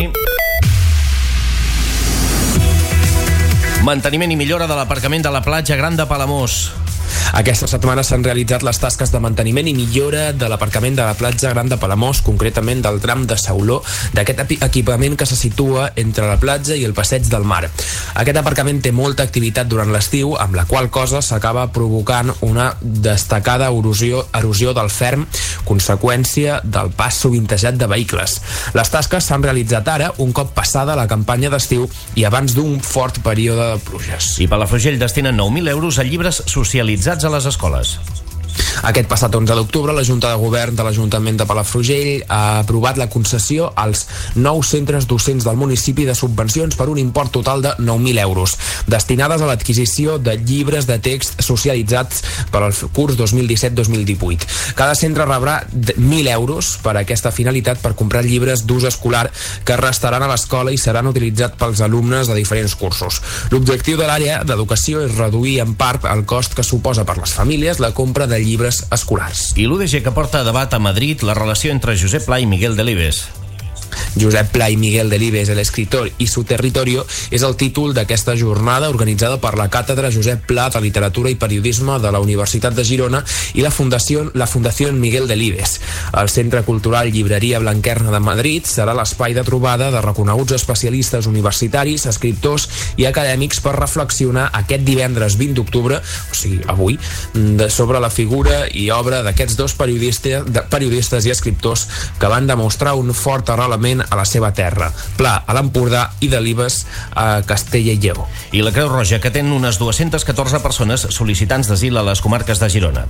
Manteniment i millora de l'aparcament de la platja Gran de Palamós. Aquesta setmana s'han realitzat les tasques de manteniment i millora de l'aparcament de la platja Gran de Palamós, concretament del tram de Sauló, d'aquest equipament que se situa entre la platja i el passeig del mar. Aquest aparcament té molta activitat durant l'estiu, amb la qual cosa s'acaba provocant una destacada erosió del ferm, conseqüència del pas sovintejat de vehicles. Les tasques s'han realitzat ara, un cop passada la campanya d'estiu i abans d'un fort període de pluges. I Palafrugell destina 9.000 euros a llibres socialitzats a les escoles. Aquest passat 11 d'octubre, la Junta de Govern de l'Ajuntament de Palafrugell ha aprovat la concessió als 9 centres docents del municipi de subvencions per un import total de 9.000 euros, destinades a l'adquisició de llibres de text socialitzats per al curs 2017-2018. Cada centre rebrà 1.000 euros per a aquesta finalitat per comprar llibres d'ús escolar que restaran a l'escola i seran utilitzats pels alumnes de diferents cursos. L'objectiu de l'àrea d'educació és reduir en part el cost que suposa per les famílies la compra de llibres escolars. I l'UDG que porta a debat a Madrid la relació entre Josep Pla i Miguel Delibes. Josep Pla y Miguel Delibes, el escritor y su territorio, és el títol d'aquesta jornada organitzada per la Càtedra Josep Pla de Literatura i Periodisme de la Universitat de Girona i la Fundació Miguel Delibes. El Centre Cultural Llibreria Blanquerna de Madrid serà l'espai de trobada de reconeguts especialistes universitaris, escriptors i acadèmics per reflexionar aquest divendres 20 d'octubre, o sigui, avui, sobre la figura i obra d'aquests dos periodistes i escriptors que van demostrar un fort arrelament a la seva terra, Pla a l'Empordà i Delibes a Castella i Lleó. I la Creu Roja, que ten unes 214 persones sol·licitants d'asil a les comarques de Girona.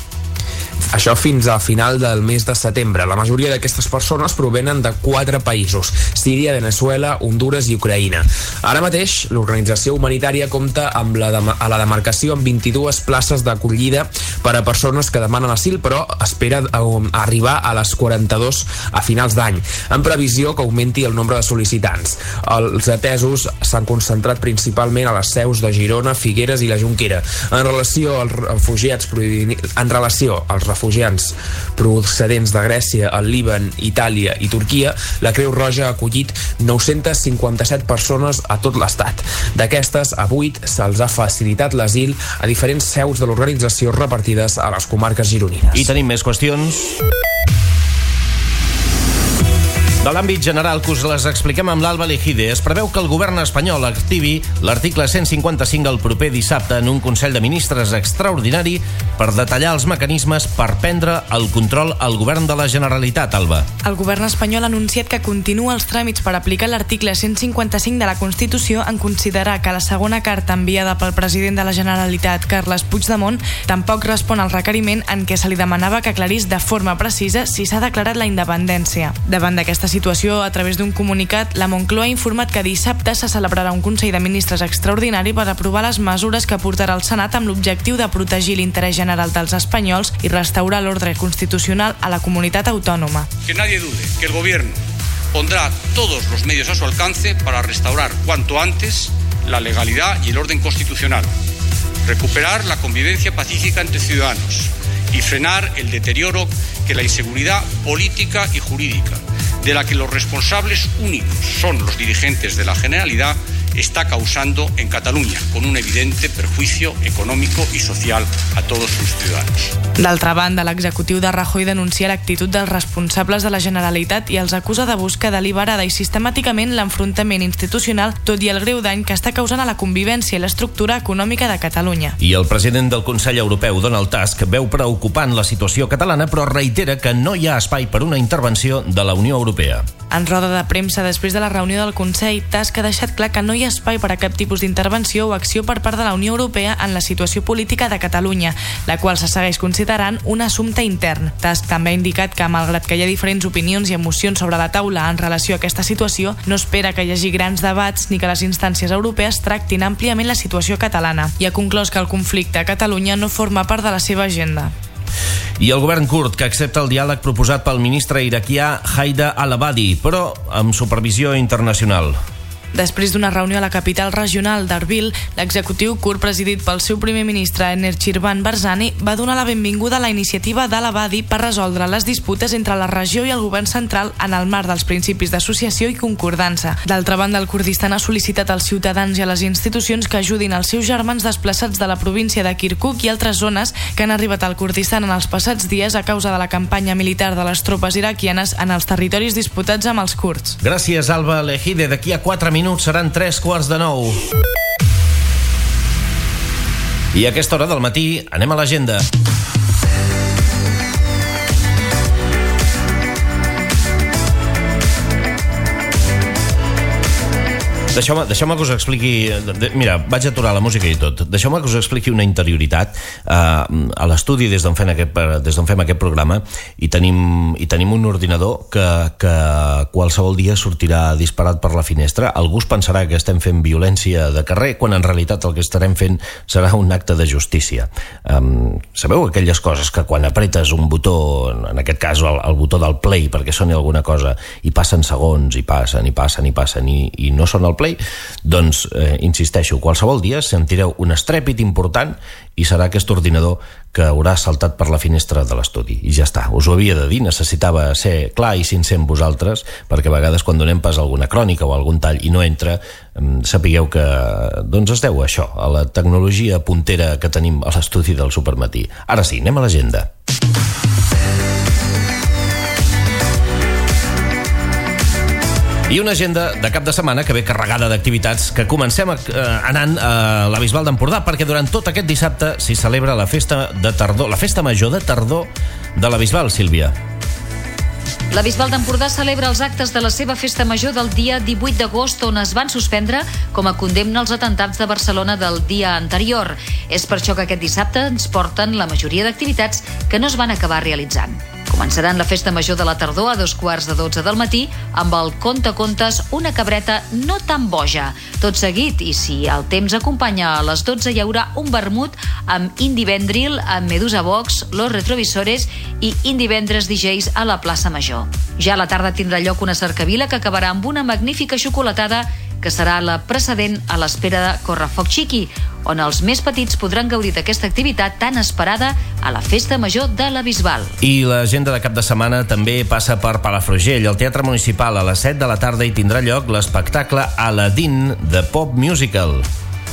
Això fins a final del mes de setembre. La majoria d'aquestes persones provenen de 4 països: Síria, Venezuela, Honduras i Ucraïna. Ara mateix, l'organització humanitària compta amb a la demarcació amb 22 places d'acollida per a persones que demanen asil, però espera arribar a les 42 a finals d'any, en previsió que augmenti el nombre de sol·licitants. Els atesos s'han concentrat principalment a les seus de Girona, Figueres i la Jonquera. En relació als refugiats procedents de Grècia, el Líban, Itàlia i Turquia, la Creu Roja ha acollit 957 persones a tot l'estat. D'aquestes, a 8 se'ls ha facilitat l'asil a diferents seus de l'organització repartides a les comarques gironines. I tenim més qüestions. De l'àmbit general, que us les expliquem amb l'Alba Lejide, es preveu que el govern espanyol activi l'article 155 el proper dissabte en un Consell de Ministres extraordinari per detallar els mecanismes per prendre el control al govern de la Generalitat, Alba. El govern espanyol ha anunciat que continua els tràmits per aplicar l'article 155 de la Constitució en considerar que la segona carta enviada pel president de la Generalitat, Carles Puigdemont, tampoc respon al requeriment en què se li demanava que aclarís de forma precisa si s'ha declarat la independència. Davant d'aquesta situació a través d'un comunicat, la Moncloa ha informat que dissabte se celebrarà un Consell de Ministres extraordinari per aprovar les mesures que portarà el Senat amb l'objectiu de protegir l'interès general dels espanyols i restaurar l'ordre constitucional a la comunitat autònoma. Que nadie dude que el Gobierno pondrá todos los medios a su alcance para restaurar cuanto antes la legalidad y el orden constitucional, recuperar la convivencia pacífica entre ciudadanos y frenar el deterioro que la inseguridad política y jurídica, de la que los responsables únicos son los dirigentes de la Generalidad, está causando en Catalunya, con un evidente perjuicio económico y social a todos sus ciudadanos. D'altra banda, l'executiu de Rajoy denuncia l'actitud dels responsables de la Generalitat i els acusa de buscar deliberada i sistemàticament l'enfrontament institucional, tot i el greu dany que està causant a la convivència i l'estructura econòmica de Catalunya. I el president del Consell Europeu, Donald Tusk, veu preocupant la situació catalana, però reitera que no hi ha espai per una intervenció de la Unió Europea. En roda de premsa, després de la reunió del Consell, Tusk ha deixat clar que no hi ha espai per a cap tipus d'intervenció o acció per part de la Unió Europea en la situació política de Catalunya, la qual se segueix considerant un assumpte intern. Tusk també ha indicat que, malgrat que hi ha diferents opinions i emocions sobre la taula en relació a aquesta situació, no espera que hi hagi grans debats ni que les instàncies europees tractin àmpliament la situació catalana. I ha conclòs que el conflicte a Catalunya no forma part de la seva agenda. I el govern kurd, que accepta el diàleg proposat pel ministre iraquià Haida al-Abadi, però amb supervisió internacional. Després d'una reunió a la capital regional d'Arbil, l'executiu kurd presidit pel seu primer ministre Enerchirvan Barzani va donar la benvinguda a la iniciativa d'Al-Abadi per resoldre les disputes entre la regió i el govern central en el marc dels principis d'associació i concordança. D'altra banda, el Kurdistan ha sol·licitat als ciutadans i a les institucions que ajudin els seus germans desplaçats de la província de Kirkuk i altres zones que han arribat al Kurdistan en els passats dies a causa de la campanya militar de les tropes iraquianes en els territoris disputats amb els kurds. Gràcies, Alba Lejide. D'aquí a 4 minuts seran 3:45. I a aquesta hora del matí anem a l'agenda. Deixeu-me que us expliqui... Mira, vaig aturar la música i tot. Deixeu-me que us expliqui una interioritat. A l'estudi, des d'on fem aquest programa, i tenim un ordinador que qualsevol dia sortirà disparat per la finestra. Algú es pensarà que estem fent violència de carrer, quan en realitat el que estarem fent serà un acte de justícia. Sabeu aquelles coses que quan apretes un botó, en aquest cas el botó del play, perquè soni alguna cosa, i passen segons, i passen, i no sona el play? Doncs, insisteixo, qualsevol dia sentireu un estrèpit important i serà aquest ordinador que haurà saltat per la finestra de l'estudi. I ja està, us ho havia de dir, necessitava ser clar i sincer amb vosaltres, perquè a vegades quan donem pas a alguna crònica o algun tall i no entra, sapigueu que doncs es deu a això, a la tecnologia puntera que tenim a l'estudi del Supermatí. Ara sí, anem a l'agenda. I una agenda de cap de setmana que ve carregada d'activitats, que comencem anant a la Bisbal d'Empordà, perquè durant tot aquest dissabte s'hi celebra la festa de tardor, la festa major de tardor de la Bisbal, Sílvia. La Bisbal d'Empordà celebra els actes de la seva festa major del dia 18 d'agost, on es van suspendre com a condemna als atentats de Barcelona del dia anterior. És per això que aquest dissabte ens porten la majoria d'activitats que no es van acabar realitzant. Començaran la festa major de la tardor a 11:45 del matí amb el Conte-Contes Una cabreta no tan boja. Tot seguit, i si el temps acompanya, a les 12 hi haurà un vermut amb Indie Vendril, amb Medusa Box, Los Retrovisores i Indie Vendres DJs a la plaça Major. Ja a la tarda tindrà lloc una cercavila que acabarà amb una magnífica xocolatada que serà la precedent a l'espera de Correfoc Xiqui, on els més petits podran gaudir d'aquesta activitat tan esperada a la festa major de la Bisbal. I l'agenda de cap de setmana també passa per Palafrugell. Al Teatre Municipal a les 7 de la tarda hi tindrà lloc l'espectacle Aladdin de Pop Musical.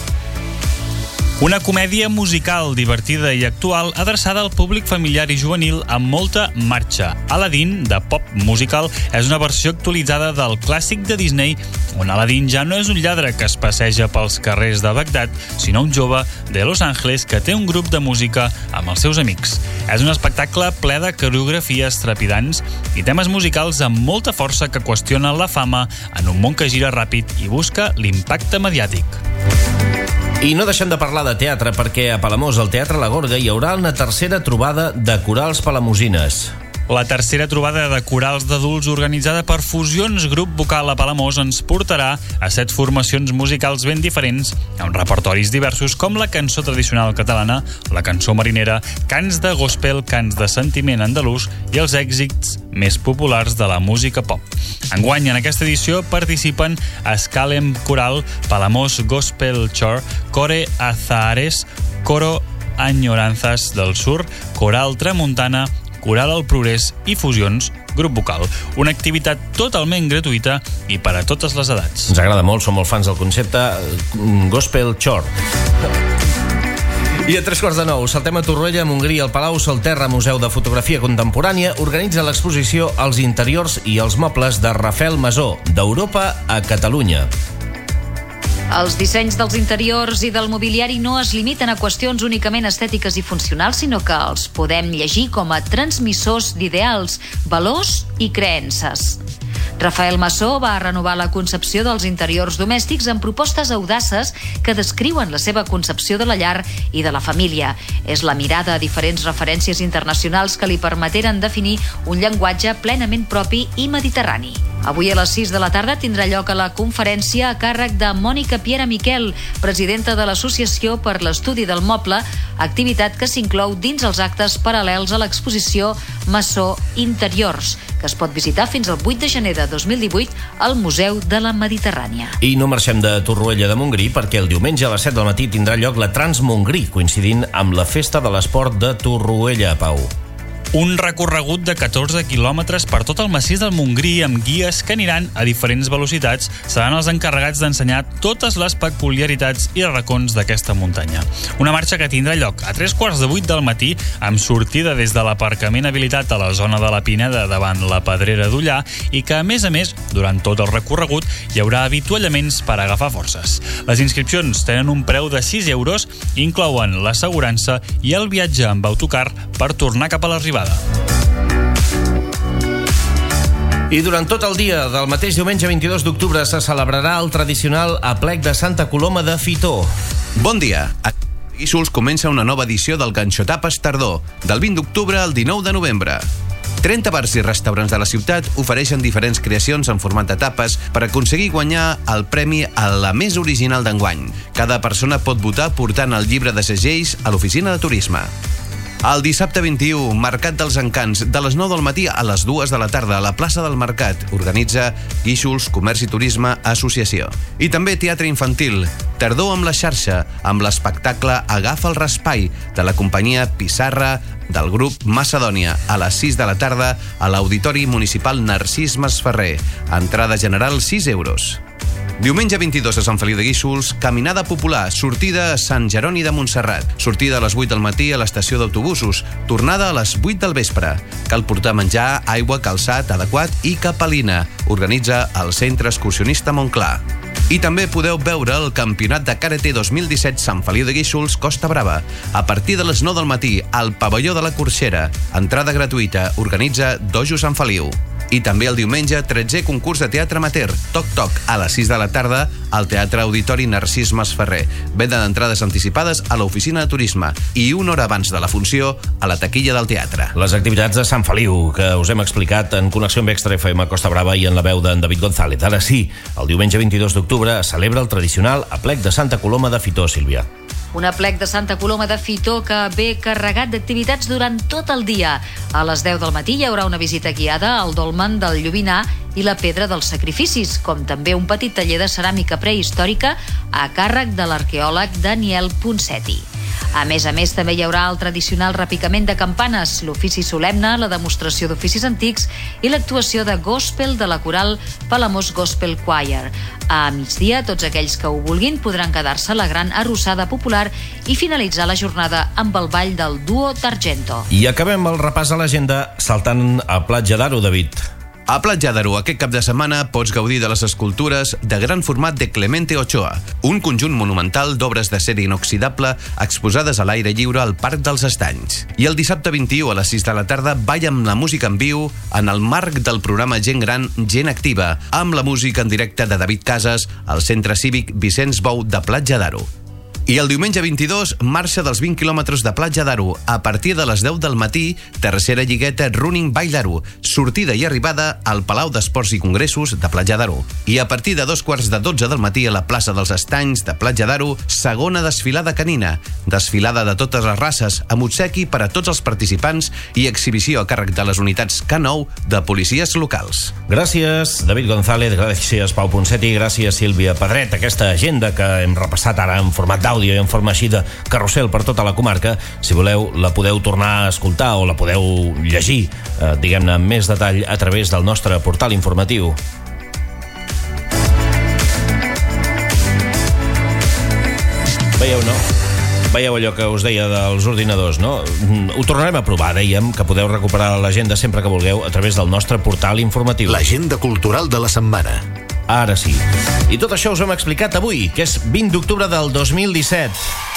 Una comèdia musical divertida i actual adreçada al públic familiar i juvenil amb molta marxa. Aladdin, de Pop Musical, és una versió actualitzada del clàssic de Disney, on Aladdin ja no és un lladre que es passeja pels carrers de Bagdad, sinó un jove de Los Angeles que té un grup de música amb els seus amics. És un espectacle ple de coreografies trepidants i temes musicals amb molta força que qüestionen la fama en un món que gira ràpid i busca l'impacte mediàtic. I no deixem de parlar de teatre, perquè a Palamós, al Teatre La Gorga, hi haurà una tercera trobada de corals palamosines. La tercera trobada de corals d'adults organitzada per Fusions Grup Vocal a Palamós ens portarà a 7 formacions musicals ben diferents, amb repertoris diversos com la cançó tradicional catalana, la cançó marinera, cants de gospel, cants de sentiment andalús i els èxits més populars de la música pop. Enguany, en aquesta edició, participen Escalem Coral, Palamós Gospel Chor, Core Azahares, Coro Añoranzas del Sur, Coral Tramuntana, Coral al Progrés i Fusions Grup Vocal. Una activitat totalment gratuïta i per a totes les edats. Ens agrada molt, som molt fans del concepte Gospel Chor. I a 3:45, saltem a Torroella, a Montgrí. El Palau Solterra, Museu de Fotografia Contemporània, organitza l'exposició Els interiors i els mobles de Rafael Masó, d'Europa a Catalunya. Els dissenys dels interiors i del mobiliari no es limiten a qüestions únicament estètiques i funcionals, sinó que els podem llegir com a transmissors d'ideals, valors i creences. Rafael Masó va renovar la concepció dels interiors domèstics amb propostes audaces que descriuen la seva concepció de la llar i de la família. És la mirada a diferents referències internacionals que li permeteren definir un llenguatge plenament propi i mediterrani. Avui a les 6 de la tarda tindrà lloc a la conferència a càrrec de Mònica Piera Miquel, presidenta de l'Associació per l'Estudi del Moble, activitat que s'inclou dins els actes paral·lels a l'exposició Masó Interiors, que es pot visitar fins al 8 de gener de 2018 al Museu de la Mediterrània. I no marxem de Torroella de Montgrí perquè el diumenge a les 7 del matí tindrà lloc la Transmontgrí, coincidint amb la Festa de l'Esport de Torroella, Pau. Un recorregut de 14 quilòmetres per tot el massís del Montgrí amb guies que aniran a diferents velocitats seran els encarregats d'ensenyar totes les peculiaritats i racons d'aquesta muntanya. Una marxa que tindrà lloc a 7:45 del matí amb sortida des de l'aparcament habilitat a la zona de la Pineda davant la Pedrera d'Ullà i que, a més, durant tot el recorregut hi haurà avituallaments per agafar forces. Les inscripcions tenen un preu de 6 euros i inclouen l'assegurança i el viatge amb autocar per tornar cap a l'arribada. I durant tot el dia del mateix diumenge 22 d'octubre se celebrarà el tradicional aplec de Santa Coloma de Fitó. Bon dia. A Guíxols comença una nova edició del Ganxotapes Tardor, del 20 d'octubre al 19 de novembre. 30 bars i restaurants de la ciutat ofereixen diferents creacions en format de tapes per aconseguir guanyar el premi a la més original d'enguany. Cada persona pot votar portant el llibre de segells a l'oficina de turisme. El dissabte 21, Mercat dels Encants, de les 9 del matí a les 2 de la tarda a la plaça del Mercat. Organitza Guíxols Comerç i Turisme Associació. I també teatre infantil, Tardor amb la xarxa, amb l'espectacle Agafa el Raspai, de la companyia Pissarra, del grup Macedònia, a les 6 de la tarda a l'Auditori Municipal Narcís Masferrer. Entrada general 6 euros. Diumenge 22 a Sant Feliu de Guíxols, caminada popular, sortida a Sant Jeroni de Montserrat, sortida a les 8 del matí a l'estació d'autobusos, tornada a les 8 del vespre. Cal portar menjar, aigua, calçat adequat i capelina. Organitza el Centre Excursionista Montclar. I també podeu veure el Campionat de Karate 2017 Sant Feliu de Guíxols Costa Brava. A partir de les 9 del matí, al pavelló de la Corxera. Entrada gratuïta. Organitza Dojo Sant Feliu. I també el diumenge, 13è concurs de teatre amateur, Toc Toc, a les 6 de la tarda, al Teatre Auditori Narcís Masferrer. Venda d'entrades anticipades a l'oficina de turisme i una hora abans de la funció a la taquilla del teatre. Les activitats de Sant Feliu, que us hem explicat en Connexió amb Extra FM Costa Brava i en la veu d'en David González. Ara sí, el diumenge 22 d'octubre es celebra el tradicional aplec de Santa Coloma de Fitó, Sílvia. Un aplec de Santa Coloma de Fitó que ve carregat d'activitats durant tot el dia. A les 10 del matí hi haurà una visita guiada al dolmen del Llobinar i la Pedra dels Sacrificis, com també un petit taller de ceràmica prehistòrica a càrrec de l'arqueòleg Daniel Ponseti. A més, també hi haurà el tradicional repicament de campanes, l'ofici solemne, la demostració d'oficis antics i l'actuació de gospel de la coral Palamós Gospel Choir. A migdia, tots aquells que ho vulguin podran quedar-se a la gran arrossada popular i finalitzar la jornada amb el ball del duo d'Argento. I acabem el repàs a l'agenda saltant a Platja d'Aro, David. A Platja d'Aro aquest cap de setmana pots gaudir de les escultures de gran format de Clemente Ochoa, un conjunt monumental d'obres d'acer inoxidable exposades a l'aire lliure al Parc dels Estanys. I el dissabte 21 a les 6 de la tarda balla amb la música en viu en el marc del programa Gent Gran, Gent Activa, amb la música en directe de David Casas al Centre Cívic Vicenç Bou de Platja d'Aro. I el diumenge 22, marxa dels 20 quilòmetres de Platja d'Aro. A partir de les 10 del matí, tercera lligueta Running Vall d'Aro. Sortida i arribada al Palau d'Esports i Congressos de Platja d'Aro. I a partir de 2:15 del matí a la plaça dels Estanys de Platja d'Aro, segona desfilada canina. Desfilada de totes les races, amb obsequi per a tots els participants i exhibició a càrrec de les unitats K9 de policies locals. Gràcies, David González, gràcies, Pau Ponseti, gràcies, Sílvia Pedret. Aquesta agenda que hem repassat ara en format d'àudio i en forma així de carrusel per tota la comarca, si voleu, la podeu tornar a escoltar o la podeu llegir, diguem-ne, amb més detall a través del nostre portal informatiu. Veieu, no? Veieu allò que us deia dels ordinadors, no? Ho tornarem a provar, dèiem, que podeu recuperar l'agenda sempre que vulgueu a través del nostre portal informatiu. L'agenda cultural de la setmana. Ara sí. I tot això us hem explicat avui, que és 20 d'octubre del 2017.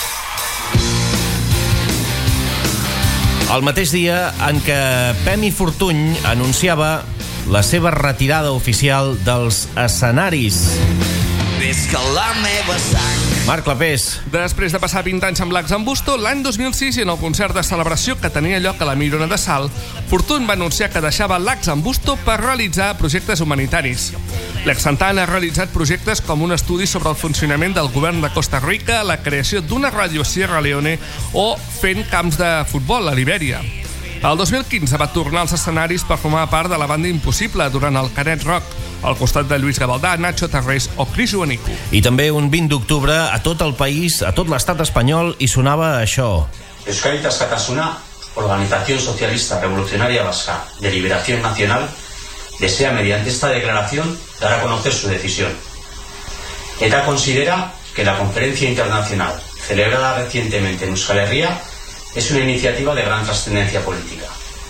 El mateix dia en què Pemi Fortuny anunciava la seva retirada oficial dels escenaris. Visca la meva sang. Marc Clapés. Després de passar 20 anys amb l'Axambusto, l'any 2006 en el concert de celebració que tenia lloc a la Mirona de Salt, Fortuny va anunciar que deixava l'Axambusto per realitzar projectes humanitaris. L'excantant ha realitzat projectes com un estudi sobre el funcionament del govern de Costa Rica, la creació d'una ràdio a Sierra Leone o fent camps de futbol a Libèria. El 2015 va tornar als escenaris per formar part de la banda Impossible durant el Canet Rock, al costat de Lluís Gavaldà, Nacho Tarrés o Cris Joanico. I també un 20 d'octubre a tot el país, a tot l'estat espanyol, hi sonava això. Euskadi Askatasuna, Organización Socialista Revolucionaria Vasca de Liberación Nacional, desea mediante esta declaración dar a conocer su decisión. ETA considera que la conferencia internacional celebrada recientemente en Euskal Herria es una iniciativa de gran trascendencia política.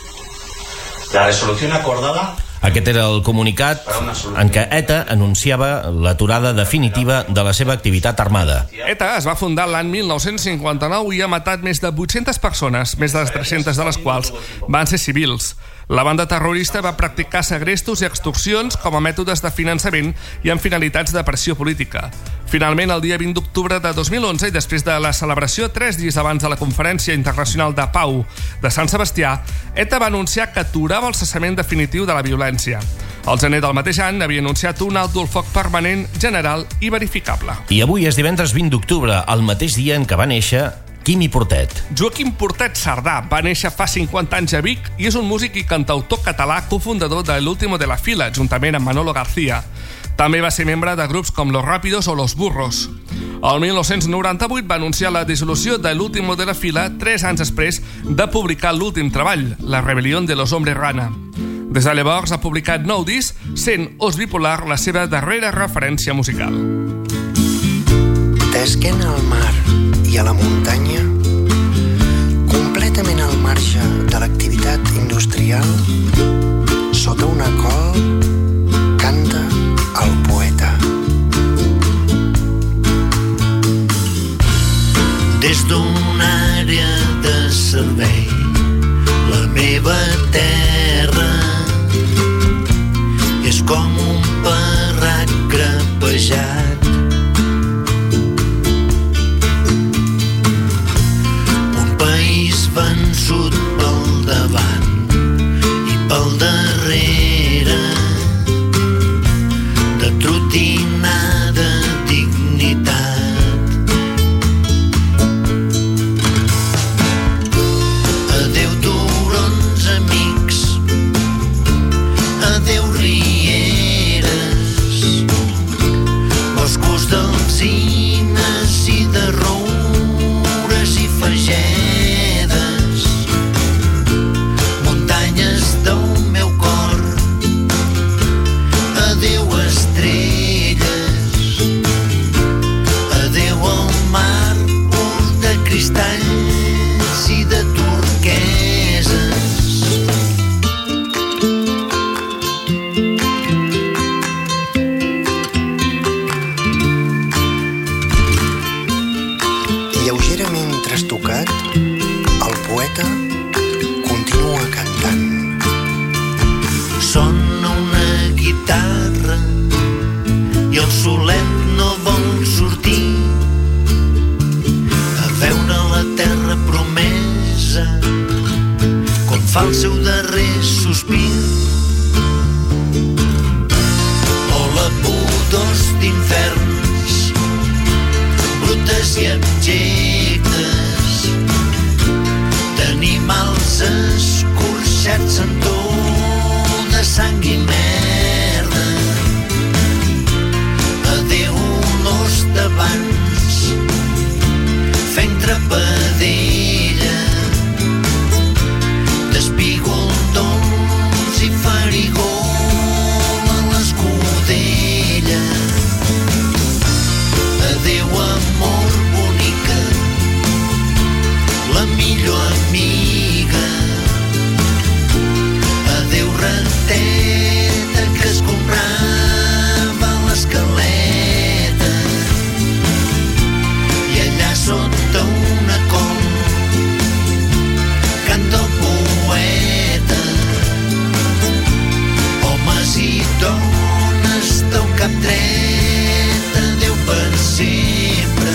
La resolución acordada... Aquest era el comunicat en què ETA anunciava l'aturada definitiva de la seva activitat armada. ETA es va fundar l'any 1959 i ha matat més de 800 persones, més de les 300 de les quals van ser civils. La banda terrorista va practicar segrestos i extorsions com a mètodes de finançament i amb finalitats de pressió política. Finalment, el dia 20 d'octubre de 2011, i després de la celebració 3 dies abans de la Conferència Internacional de Pau de Sant Sebastià, ETA va anunciar que aturava el cessament definitiu de la violència. El gener del mateix any havia anunciat un alto el foc permanent, general i verificable. I avui és divendres 20 d'octubre, el mateix dia en què va néixer Quimi Portet. Joaquim Portet Sardà va néixer fa 50 anys a Vic i és un músic i cantautor català cofundador de l'Último de la Fila, juntament amb Manolo García. També va ser membre de grups com Los Rápidos o Los Burros. El 1998 va anunciar la dissolució de l'Último de la Fila 3 anys després de publicar l'últim treball, La Rebelión de los Hombres Rana. Des de llavors ha publicat 9 discs, sent Os Bipolar la seva darrera referència musical. D'esquena al mar i a la muntanya, completament al marge de l'activitat industrial, sota una col, canta el poeta. Des d'una àrea de servei, la meva terra és com un parrac crepejat. Vençut pel davant i pel darrere, de trotinada dignitat. Adéu turons amics, adéu rieres, boscos d'alzines i de roures i fagedes, cristalls i de turqueses. Lleugerament trastocat, el poeta continua cantant. Sona una guitarra i el solet no vol sortir. sospir o la pudors d'inferns brutes i abjectes d'animals escorxats en to de sang i merda. Adéu olors d'abans fent trepadella d'espígol dolç i farigol a l'escudella. Adéu amor bonica, la millor amiga. Adéu rateta que es comprava a l'escaleta i allà sota una col canta el poeta. Homes i dones del cap dret, adéu per sempre.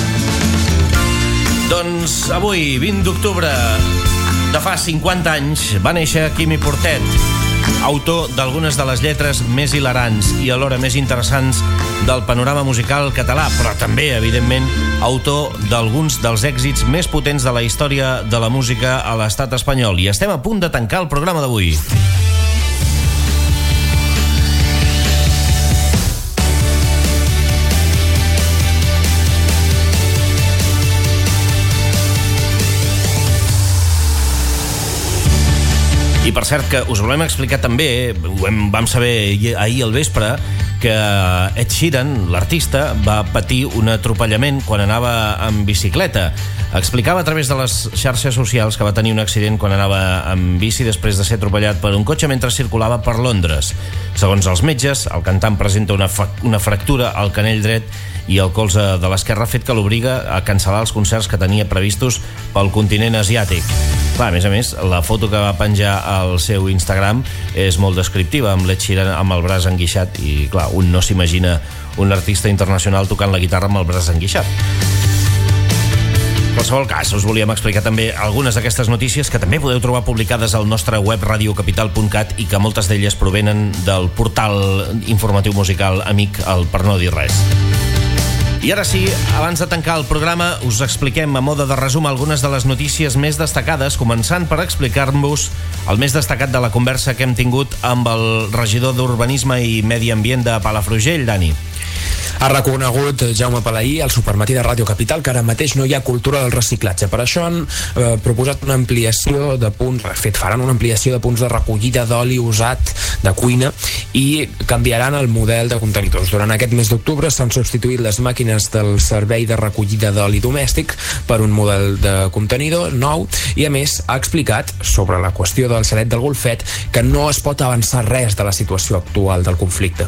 Doncs avui, 20 d'octubre de fa 50 anys, va néixer Quimi Portet, autor d'algunes de les lletres més hilarants i alhora més interessants del panorama musical català, però també, evidentment, autor d'alguns dels èxits més potents de la història de la música a l'estat espanyol. I estem a punt de tancar el programa d'avui. I per cert que us volem explicar també, vam saber ahir al vespre, que Ed Sheeran, l'artista, va patir un atropellament quan anava en bicicleta. Explicava a través de les xarxes socials que va tenir un accident quan anava en bici després de ser atropellat per un cotxe mentre circulava per Londres. Segons els metges, el cantant presenta una fractura al canell dret i el colze de l'esquerra, fet que l'obliga a cancel·lar els concerts que tenia previstos pel continent asiàtic. Clar, a més, la foto que va penjar al seu Instagram és molt descriptiva, amb l'Ed Sheeran amb el braç enguixat, i clar, un no s'imagina un artista internacional tocant la guitarra amb el braç enguixat. En qualsevol cas, us volíem explicar també algunes d'aquestes notícies que també podeu trobar publicades al nostre web radiocapital.cat i que moltes d'elles provenen del portal informatiu musical amic, el Per no dir res. I ara sí, abans de tancar el programa, us expliquem a mode de resum algunes de les notícies més destacades, començant per explicar-vos el més destacat de la conversa que hem tingut amb el regidor d'Urbanisme i Medi Ambient de Palafrugell, Dani. Ha reconegut Jaume Palaí al Supermatí de Ràdio Capital que ara mateix no hi ha cultura del reciclatge. Per això han proposat una ampliació de punts, faran una ampliació de punts de recollida d'oli usat de cuina i canviaran el model de contenidors. Durant aquest mes d'octubre s'han substituït les màquines del servei de recollida d'oli domèstic per un model de contenidor nou i, a més, ha explicat sobre la qüestió del xalet del Golfet que no es pot avançar res de la situació actual del conflicte.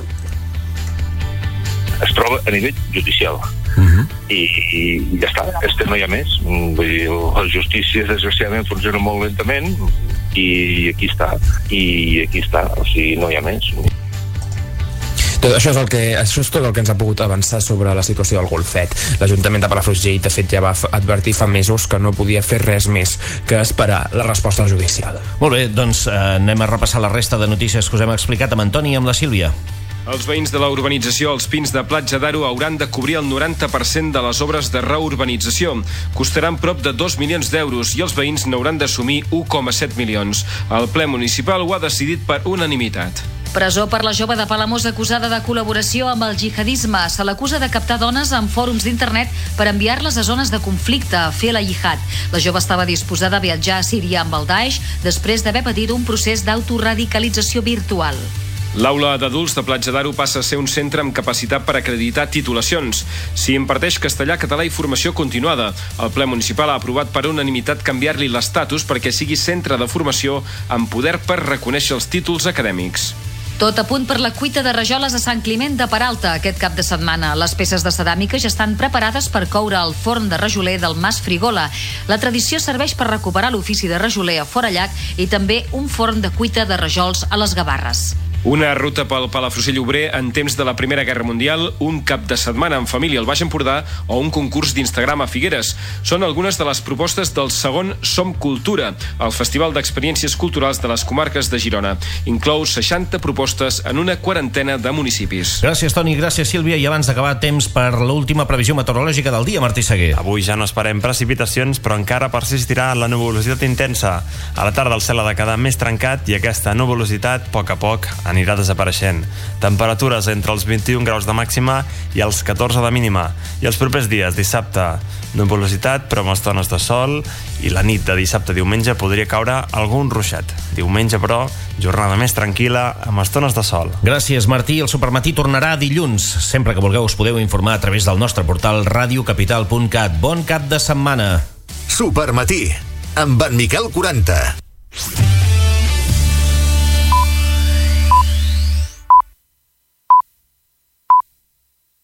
Es troba a nivell judicial. I ja està, no hi ha més. Vull dir, la justícia desgraciadament funciona molt lentament i aquí està, o sigui, no hi ha més. Això és tot el que ens ha pogut avançar sobre la situació del Golfet. L'Ajuntament de Palafrugell, de fet, ja va advertir fa mesos que no podia fer res més que esperar la resposta judicial. Molt bé, doncs anem a repassar la resta de notícies que us hem explicat amb Antoni i amb la Sílvia. Els veïns de la urbanització Els Pins de Platja d'Aro hauran de cobrir el 90% de les obres de reurbanització. Costaran prop de 2 milions d'euros i els veïns n'hauran d'assumir 1,7 milions. El ple municipal ho ha decidit per unanimitat. Presó per la jove de Palamós acusada de col·laboració amb el jihadisme. Se l'acusa de captar dones en fòrums d'internet per enviar-les a zones de conflicte, a fer la jihad. La jove estava disposada a viatjar a Síria amb el Daesh després d'haver patit un procés d'autoradicalització virtual. L'aula d'adults de Platja d'Aro passa a ser un centre amb capacitat per acreditar titulacions. S'hi imparteix castellà, català i formació continuada. El ple municipal ha aprovat per unanimitat canviar-li l'estatus perquè sigui centre de formació amb poder per reconèixer els títols acadèmics. Tot a punt per la cuita de rajoles a Sant Climent de Peralta aquest cap de setmana. Les peces de ceràmica ja estan preparades per coure al forn de rajoler del Mas Frigola. La tradició serveix per recuperar l'ofici de rajoler a Forallac i també un forn de cuita de rajols a les Gavarres. Una ruta pel Palafrugell Obrer en temps de la Primera Guerra Mundial, un cap de setmana en família al Baix Empordà o un concurs d'Instagram a Figueres. Són algunes de les propostes del segon Som Cultura, el Festival d'Experiències Culturals de les Comarques de Girona. Inclou 60 propostes en una quarantena de municipis. Gràcies, Toni, gràcies, Sílvia. I abans d'acabar, temps per l'última previsió meteorològica del dia, Martí Seguer. Avui ja no esperem precipitacions, però encara persistirà la nuvolositat intensa. A la tarda el cel ha de quedar més trencat i aquesta nuvolositat, a poc, anirà desapareixent. Temperatures entre els 21 graus de màxima i els 14 de mínima. I els propers dies, dissabte, nuvolositat, però amb estones de sol, i la nit de dissabte a diumenge podria caure algun ruixat. Diumenge, però, jornada més tranquil·la, amb estones de sol. Gràcies, Martí. El Supermatí tornarà dilluns. Sempre que vulgueu us podeu informar a través del nostre portal radiocapital.cat. Bon cap de setmana. Supermatí, amb en Miquel 40.